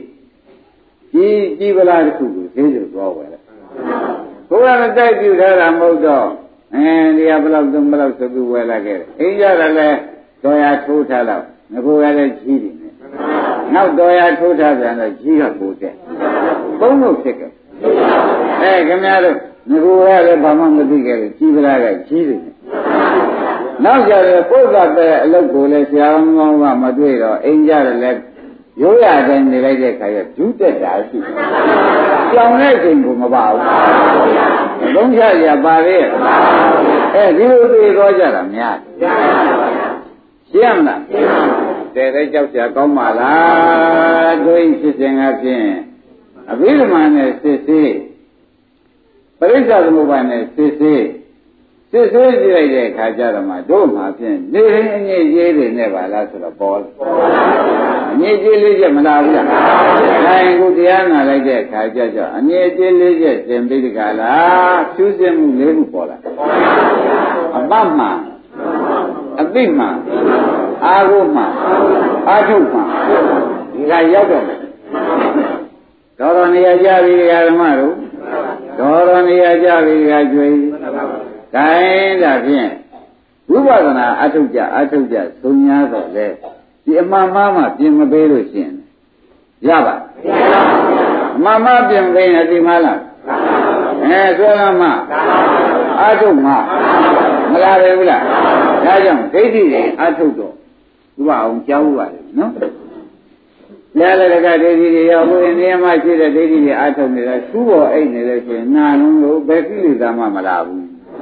ကြီးပလားတစ်ခုကိုသေးသေးသွားဝယ်လိုက်ဘုရားမတိုက်ပြထားတာမဟုတ်တော့ဒီကဘလောက်သုံးဘလောက်ဆိုပြီးဝယ်လာခဲ့တယ်အိမ်ကြတယ်လဲတော်ရထိုးထားတော့ငကိုရလည်းကြီးတယ်နောက်တော်ရထိုးထားပြန်တော့ကြီးကပိုတက်သုံးလို့ဖြစ်ကြခင်ဗျားတို့ငကိုရလည်းဘာမှမသိခဲ့ဘူးကြီးပလားကကြီးတယ်နောက်ကြတယ်ပုဂ္ဂပဲအလုပ်ကိုလည်းဆရာကောင်းကမတွေ့တော့အိမ်ကြတယ်လည်းရိုးရတဲ့နေလိုက်တဲ့ခါကျဒုတက်တာရှိတယ်။ကြောင်တဲ့ချိန်ကိုမပါဘူး။လုံးချရပါလေ။ဒီလိုသိတော့ကြတာများ။ရှင်းမလား။တဲ့ကြောက်ကြကောင်းပါလား။တို့ဖြစ်စဉ်ကဖြင့်အဘိဓမ္မာနဲ့စစ်စစ်ပရိစ္ဆသမုပ္ပါနဲ့စစ်စစ်စစ်စစ်ကြည့်လိုက်တဲ့အခါကျတော့မှတို့မှာဖြင့်နေရင်းအငြိကြီးတွေနဲ့ပါလားဆိုတော့ပေါ်တယ်အငြိကြီးလေးချက်မလားဘူးလားအဲခုတရားနာလိုက်တဲ့အခါကျတော့အငြိကြီးလေးချက်သင်ပြီးတကလားဖြူးစင်မှုလေးခုပေါ်လာအပမှအသိမှအာဟုမှအာထုမှဒီကရောက်တော့မယ်တော်နေရာကြပြီဓမ္မတို့တော်နေရာကြပြီကျွေးကိုင်းဒါဖြင့်ဝိပဿနာအထုတ်ကြသုံးများတော့လေဒီအမှန်မှပြင်မပေးလို့ရှိရင်ရပါအမှန်မှပြင်ပေးရင်ဒီမှလားဆိုရမှအထုတ်မှမလာပဲဘူးလားဒါကြောင့်ဒိဋ္ဌိတွေအထုတ်တော့ဥပအောင်ကြောက်ရတယ်နော်လဲလည်းတကဒိဋ္ဌိတွေရောက်လို့နေရာမှာရှိတဲ့ဒိဋ္ဌိတွေအထုတ်နေတာသူ့ဘောအိတ်နေလို့ရှိရင်နာလုံးလို့ဘယ်ကိလေသာမှမလာဘူး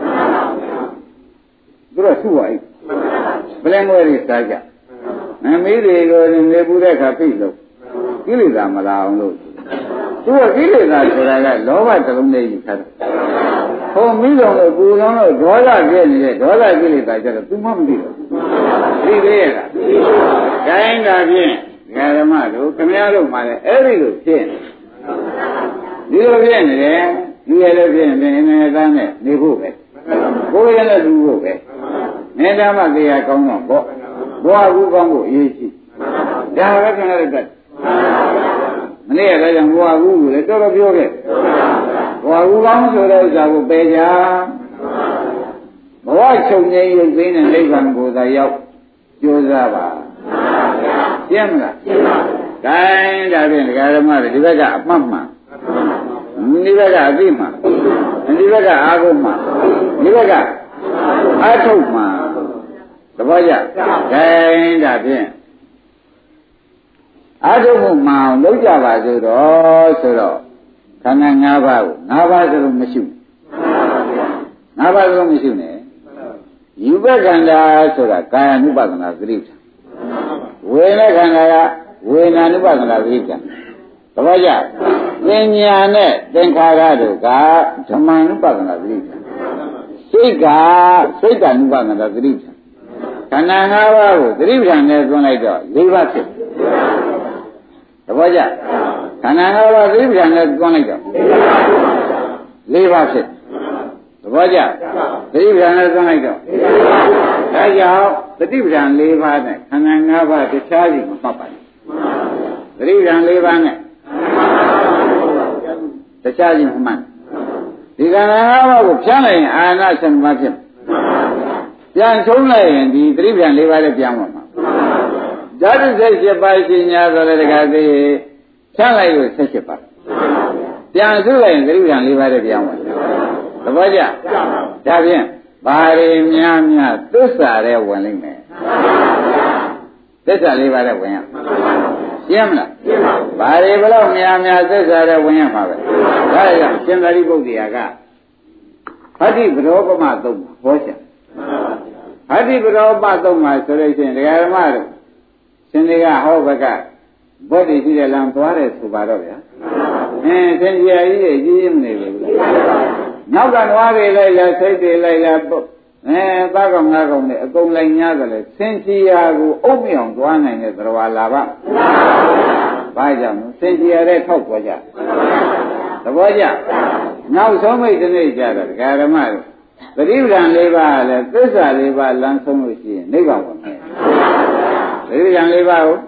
သူတို့သူ့အိတ်ဘယ်ငွေတွေစားကြမမေးတွေကိုနေပူတဲ့အခါဖိလို့ကိလေသာမလာအောင်လို့သူကကိလေသာဆိုတာကလောဘတစ်လုံးနဲ့ယူထားတယ်ဟောမိတော်လို့ပူတော်လို့ဒေါသပြည့်နေတဲ့ဒေါသကိလေသာကြတော့သူမှမသိတော့သိသေးရဲ့လားခိုင်းတာဖြင့်ဓမ္မတို့ခမည်းတော်မှလည်းအဲ့ဒီလိုဖြစ်ဒီလိုဖြစ်နေတယ်လူရလည်းဖြစ်နေနေသားနဲ့နေဖို့ပဲကိုယ်ရလည်းလူဖို့ပဲနေတာမှတရားကောင်းတော့ပေါ့ဘဝကူကောင်းဖို့အရေးကြီးဒါပဲခဏလေးကမနေ့ကလည်းကြောင့်ဘဝကူကိုလည်းတော်တော်ပြောခဲ့ဘဝကူကောင်းဆိုတဲ့ဥစ္စာကိုပယ်ကြဘဝချုပ်ငြိမ်းရုပ်သိမ်းတဲ့နိဗ္ဗာန်ကိုသာရောက်ကြိုးစားပါရှင်းမလားရှင်းပါဘူး။ဒါရင်ဒါဖြင့်ဒကာဓမ္မတွေဒီဘက်ကအမှတ်မှန်ဒီဘက်ကအသိမှန်ဒီဘက်ကအာဟုမှဒီဘက်ကအထုတ်မှသဘောကျဒါရင်ဒါဖြင့်အာထုတ်မှုမှန်လုပ်ကြပါစို့တော့ဆိုတော့ခန္ဓာ၅ပါးကို၅ပါးစလုံးမရှိဘူး၅ပါးစလုံးမရှိနဲ့ယူဘခန္ဓာဆိုတာကာယ ानु ပါဒနာသတိပ္ပံဝေဒနာခန္ဓာကဝေဒနာ ानु ပါဒနာသတိပ္ပံသဘောကျပညာနဲ့သင်္ခါရတို့ကဓမ္မ ानु ပါဒနာသတိပ္ပံစိတ်ကစိတ်တ ानु ပါဒနာသတိပ္ပံခန္ဓာ၅ပါးကိုသတိပ္ပံနဲ့သွင်းလိုက်တော့၄ပါးဖြစ်သဘောကျခန္ဓာ၅ပါးသတိပ္ပံနဲ့သွင်းလိုက်တော့၄ပါးဖြစ်သဘောကျသတိပ္ပံနဲ့သွင်းလိုက်တော့ဒါကြောင့်သတိပ္ပံ၄ပါးနဲ့ခန္ဓာ၅ပါးတခြားစီမမှတ်ပါဘူးသတိပ္ပံ၄ပါးနဲ့တခြားစီမမှတ်ဒီခန္ဓာ၅ပါးကိုဖြန်းလိုက်ရင်အာနာ7ပါးဖြစ်ပြန်ဆုံးလိုက်ရင်ဒီသတိပ္ပံ၄ပါးလည်းပြန်သွားမှာဒါတု78ပါးရှိ냐ဆိုတဲ့တခါသေးဖြန့်လိုက်လို့78ပါးပြန်စုလိုက်ရင်သတိပဋ္ဌာန်၄ပါးတည်းပြောင်းသွားတယ်သဘောကျဒါဖြင့်ဘာတွေများများသစ္စာတဲ့ဝင်လိမ့်မယ်သစ္စာ၄ပါးတဲ့ဝင်ရရှင်းမလားဘာတွေဘလို့များများသစ္စာတဲ့ဝင်ရမှာပဲဒါကြောင့်ရှင်သာရိပုတ္တရာကဟဋ္ဌိပရောပမသုံးဟောရှာဟဋ္ဌိပရောပသုံးမှာဆိုလို့ရှိရင်ဒကာဓမ္မတို့ရှင်တွေကဟောဘကဘုဒ္ဓရှိတဲ့လမ်းသွားတယ်ဆိုပါတော့ဗျာသင်္ကြန်ကြီးကြီးမနေဘူးနောက်ကနွားတွေလိုက်လာစိတ်တွေလိုက်လာသားကောင်ငါးကောင်နဲ့အကုန်လိုက်냐ဆိုလဲသင်္ကြန်ကိုအုပ်မြောင်သွားနိုင်တဲ့သရဝါလာပါဘာကြောင့်သင်္ကြန်တဲ့ထောက်သွားကြသဘောကျနောက်ဆုံးမိတ်ဒီနေ့ကြတော့ဒကာဓမ္မတို့သတိပဋ္ဌာန်၄ပါးလည်းသစ္စာ၄ပါးလမ်းဆုံးလို့ရှိရင်နိဗ္ဗာန်ဝင်မယ်သတိပဋ္ဌာန်၄ပါးကို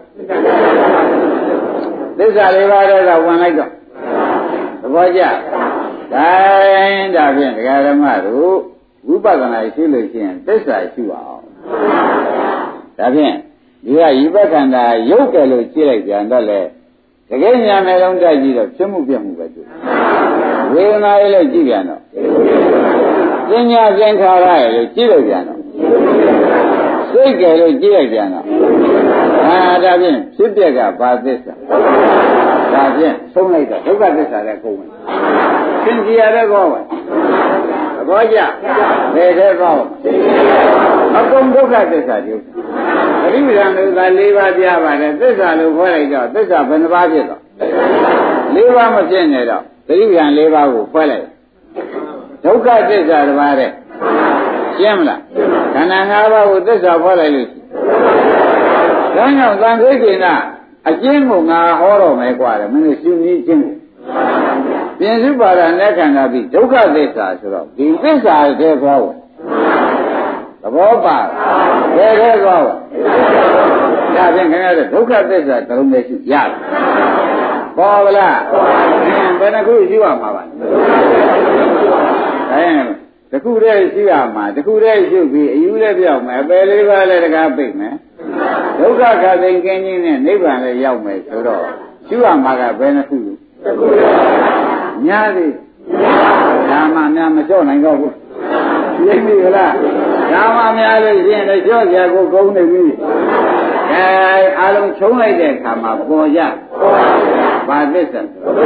သစ္စာ၄ပါးတော့ဝင်လိုက်တော့သဘောကျတိုင်းဒါဖြင့်ဒကာဓမ္မတို့ဝိပဿနာရှိလို့ရှိရင်သစ္စာရှိအောင်ဒါဖြင့်ဒီကဤပက္ခန္တာရုပ်ကလေးကြည့်လိုက်ပြန်တော့လေတကယ်ညာမယ်လုံးတိုက်ကြည့်တော့ဖြစ်မှုပြမှုပဲတွေ့ဝေဒနာရဲ့လည်းကြည့်ပြန်တော့ပညာသင်္ခါရရဲ့လည်းကြည့်လိုက်ပြန်တော့စိတ်ကလေးကြည့်လိုက်ပြန်တော့ဒါဖြင့်ဖြစ်ပြက်ကဘာသစ္စာဒါဖြင့်ဆုံးလိုက်တော့ဒုက္ခသစ္စာလည်းကုန်မယ်သင်္ကြန်ရတဲ့ကောပါဘောကြဘယ်ထဲကောအကုန်ဒုက္ခသစ္စာတည်းပရိပဒံဒုက္ခ၄ပါးပြပါတယ်သစ္စာလို့ခေါ်လိုက်တော့သစ္စာဘယ်နှပါးဖြစ်တော့၄ပါးမဖြစ်နေတော့ပရိပဒံ၄ပါးကိုဖွဲ့လိုက်ဒုက္ခသစ္စာတစ်ပါးတဲ့ရှင်းမလားခန္ဓာ၅ပါးကိုသစ္စာဖွဲ့လိုက်လို့ဒါကြောင့်သံဃိကိဏအကျဉ်းကိုငါဟောတော့မယ်กว่าတယ်မင်းတို့ရှင်ကြီးချင်းပြင်စုပါဒနဲ့ခန္ဓာပြီးဒုက္ခသစ္စာဆိုတော့ဒီသစ္စာတဲ့သွားဝင်သဘောပါဘယ်ထဲသွားဝင်ဒါဖြင့်ခင်ဗျားတို့ဒုက္ခသစ္စာတစ်လုံးနဲ့ရှိရတယ်ပေါ်ဗလားဘယ်နှခုရှိရမှာပါတခုတည်းရှိရမှာတခုတည်းရှိပြီးအယူလည်းပြောက်မယ်ပယ်လေးပါးလည်းတကားပိတ်မယ်ဒုက္ခခါသိင်ကင်းခြင်းနဲ့နိဗ္ဗာန်လည်းရောက်မယ်ဆိုတော့ရှိရမှာကဘယ်နှခုလဲများသည်ဒါမှများမကြောက်နိုင်တော့ဘူးသိပြီလားဒါမှများလို့ရှိရင်လည်းကြောက်ကြကိုကုန်းနေပြီအားလုံးချုံးလိုက်တဲ့အခါမှာပေါ်ကြဘာသစ္စာ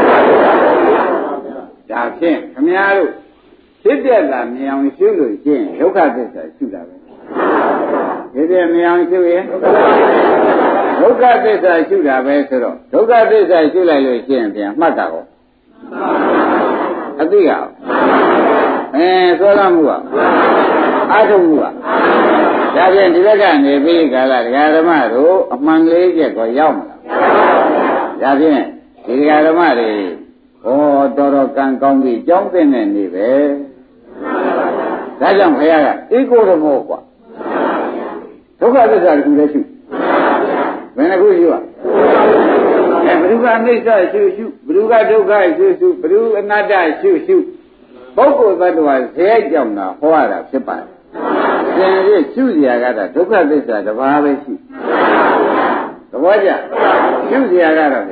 ဒါဖြင့်ခမများတို့ဖြစ်ပြက်တာမြင်အောင်ရှုလို့ရှိရင်ဒုက္ခသစ္စာရှုတာပဲဖြစ်ပြက်မြင်အောင်ရှုရင်ဒုက္ခသစ္စာရှုတာပဲဆိုတော့ဒုက္ခသစ္စာရှုလိုက်လို့ရှိရင်ပြန်မှတ်တာကောအသိကသောရမှုကအထုမှုကဒါဖြင့်ဒီဘက်ကနေပြီးကာလဒကာဓမ္မတို့အမှန်လေးချက်ကိုရောက်မှာဒါဖြင့်ဒီဒကာဓမ္မတွေဟောတော်တော်ကံကောင်းပြီးကြောင်းသိတဲ့နေပဲဒါကြောင့်ဘုရားကဧကိုဓမောกว่าဒုက္ခသစ္စာကူလည်းရှုဘယ်နှခုရှုဘယ်သူကအနိစ္စရှုရှုဘယ်သူကဒုက္ခရှုရှုဘယ်သူအနတ္တရှုရှုပုဂ္ဂိုလ်သတ္တဝါဇေယျကြောင့်တာဟောရတာဖြစ်ပါတယ်။ရှင်ရရှုစရာကတော့ဒုက္ခသစ္စာတစ်ပါးပဲရှိသဘောကျရှုစရာကတော့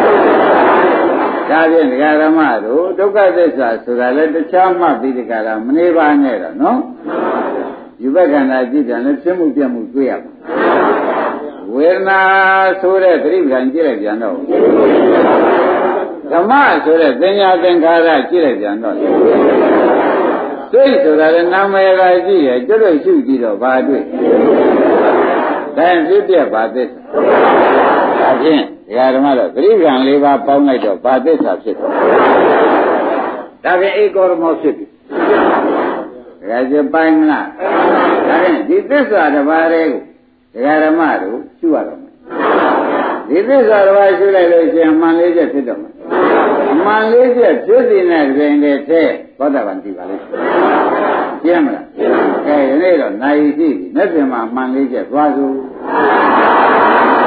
ဒါဖြင့်ဒကာဓမ္မတို့ဒုက္ခသစ္စာဆိုတာလည်းတခြားမှပြီးဒီကရာမနေပါနဲ့တော့နော်ယူဘခန္ဓာကြည့်ပြန်လည်းဖြစ်မှုပြမှုတွေ့ရမှာဝေဒနာဆိုတဲ့သတိပ္ပံကြည့်လိုက်ပြန်တော့ဓမ္မဆိုတဲ့သင်ညာသင်္ခါရကြည့်လိုက်ပြန်တော့စိတ်ဆိုတာလည်းနာမည်ကကြည့်ရကျွတ်ရှုကြည့်တော့ဘာတွေ့ဒါဖြစ်ပြပါသစ္စာဒါဖြင့်ဒကာဓမ္မတို့သတိပ္ပံ၄ပါးပေါင်းလိုက်တော့ဘာသစ္စာဖြစ်တော့ဒါဖြင့်ဧကောဓမောဖြစ်ပြီဒကာကျပိုင်းမလားဒါဖြင့်ဒီသစ္စာတစ်ပါးတည်းကိုဒကာဓမ္မတို့ရှုရတော့မယ်ဒီသစ္စာတစ်ပါးရှုလိုက်လို့ရှိရင်မှန်လေးချက်ဖြစ်တော့မယ်မှန်လေးချက်ဖြစ်စီတဲ့တွင်တည်းသောတာပန်ကြည့်ပါလိမ့်ရှင်းမလားကဲဒီနေ့တော့နိုင်ရှိပြီနေ့ပြန်မှမှန်လေးချက်သွားစို့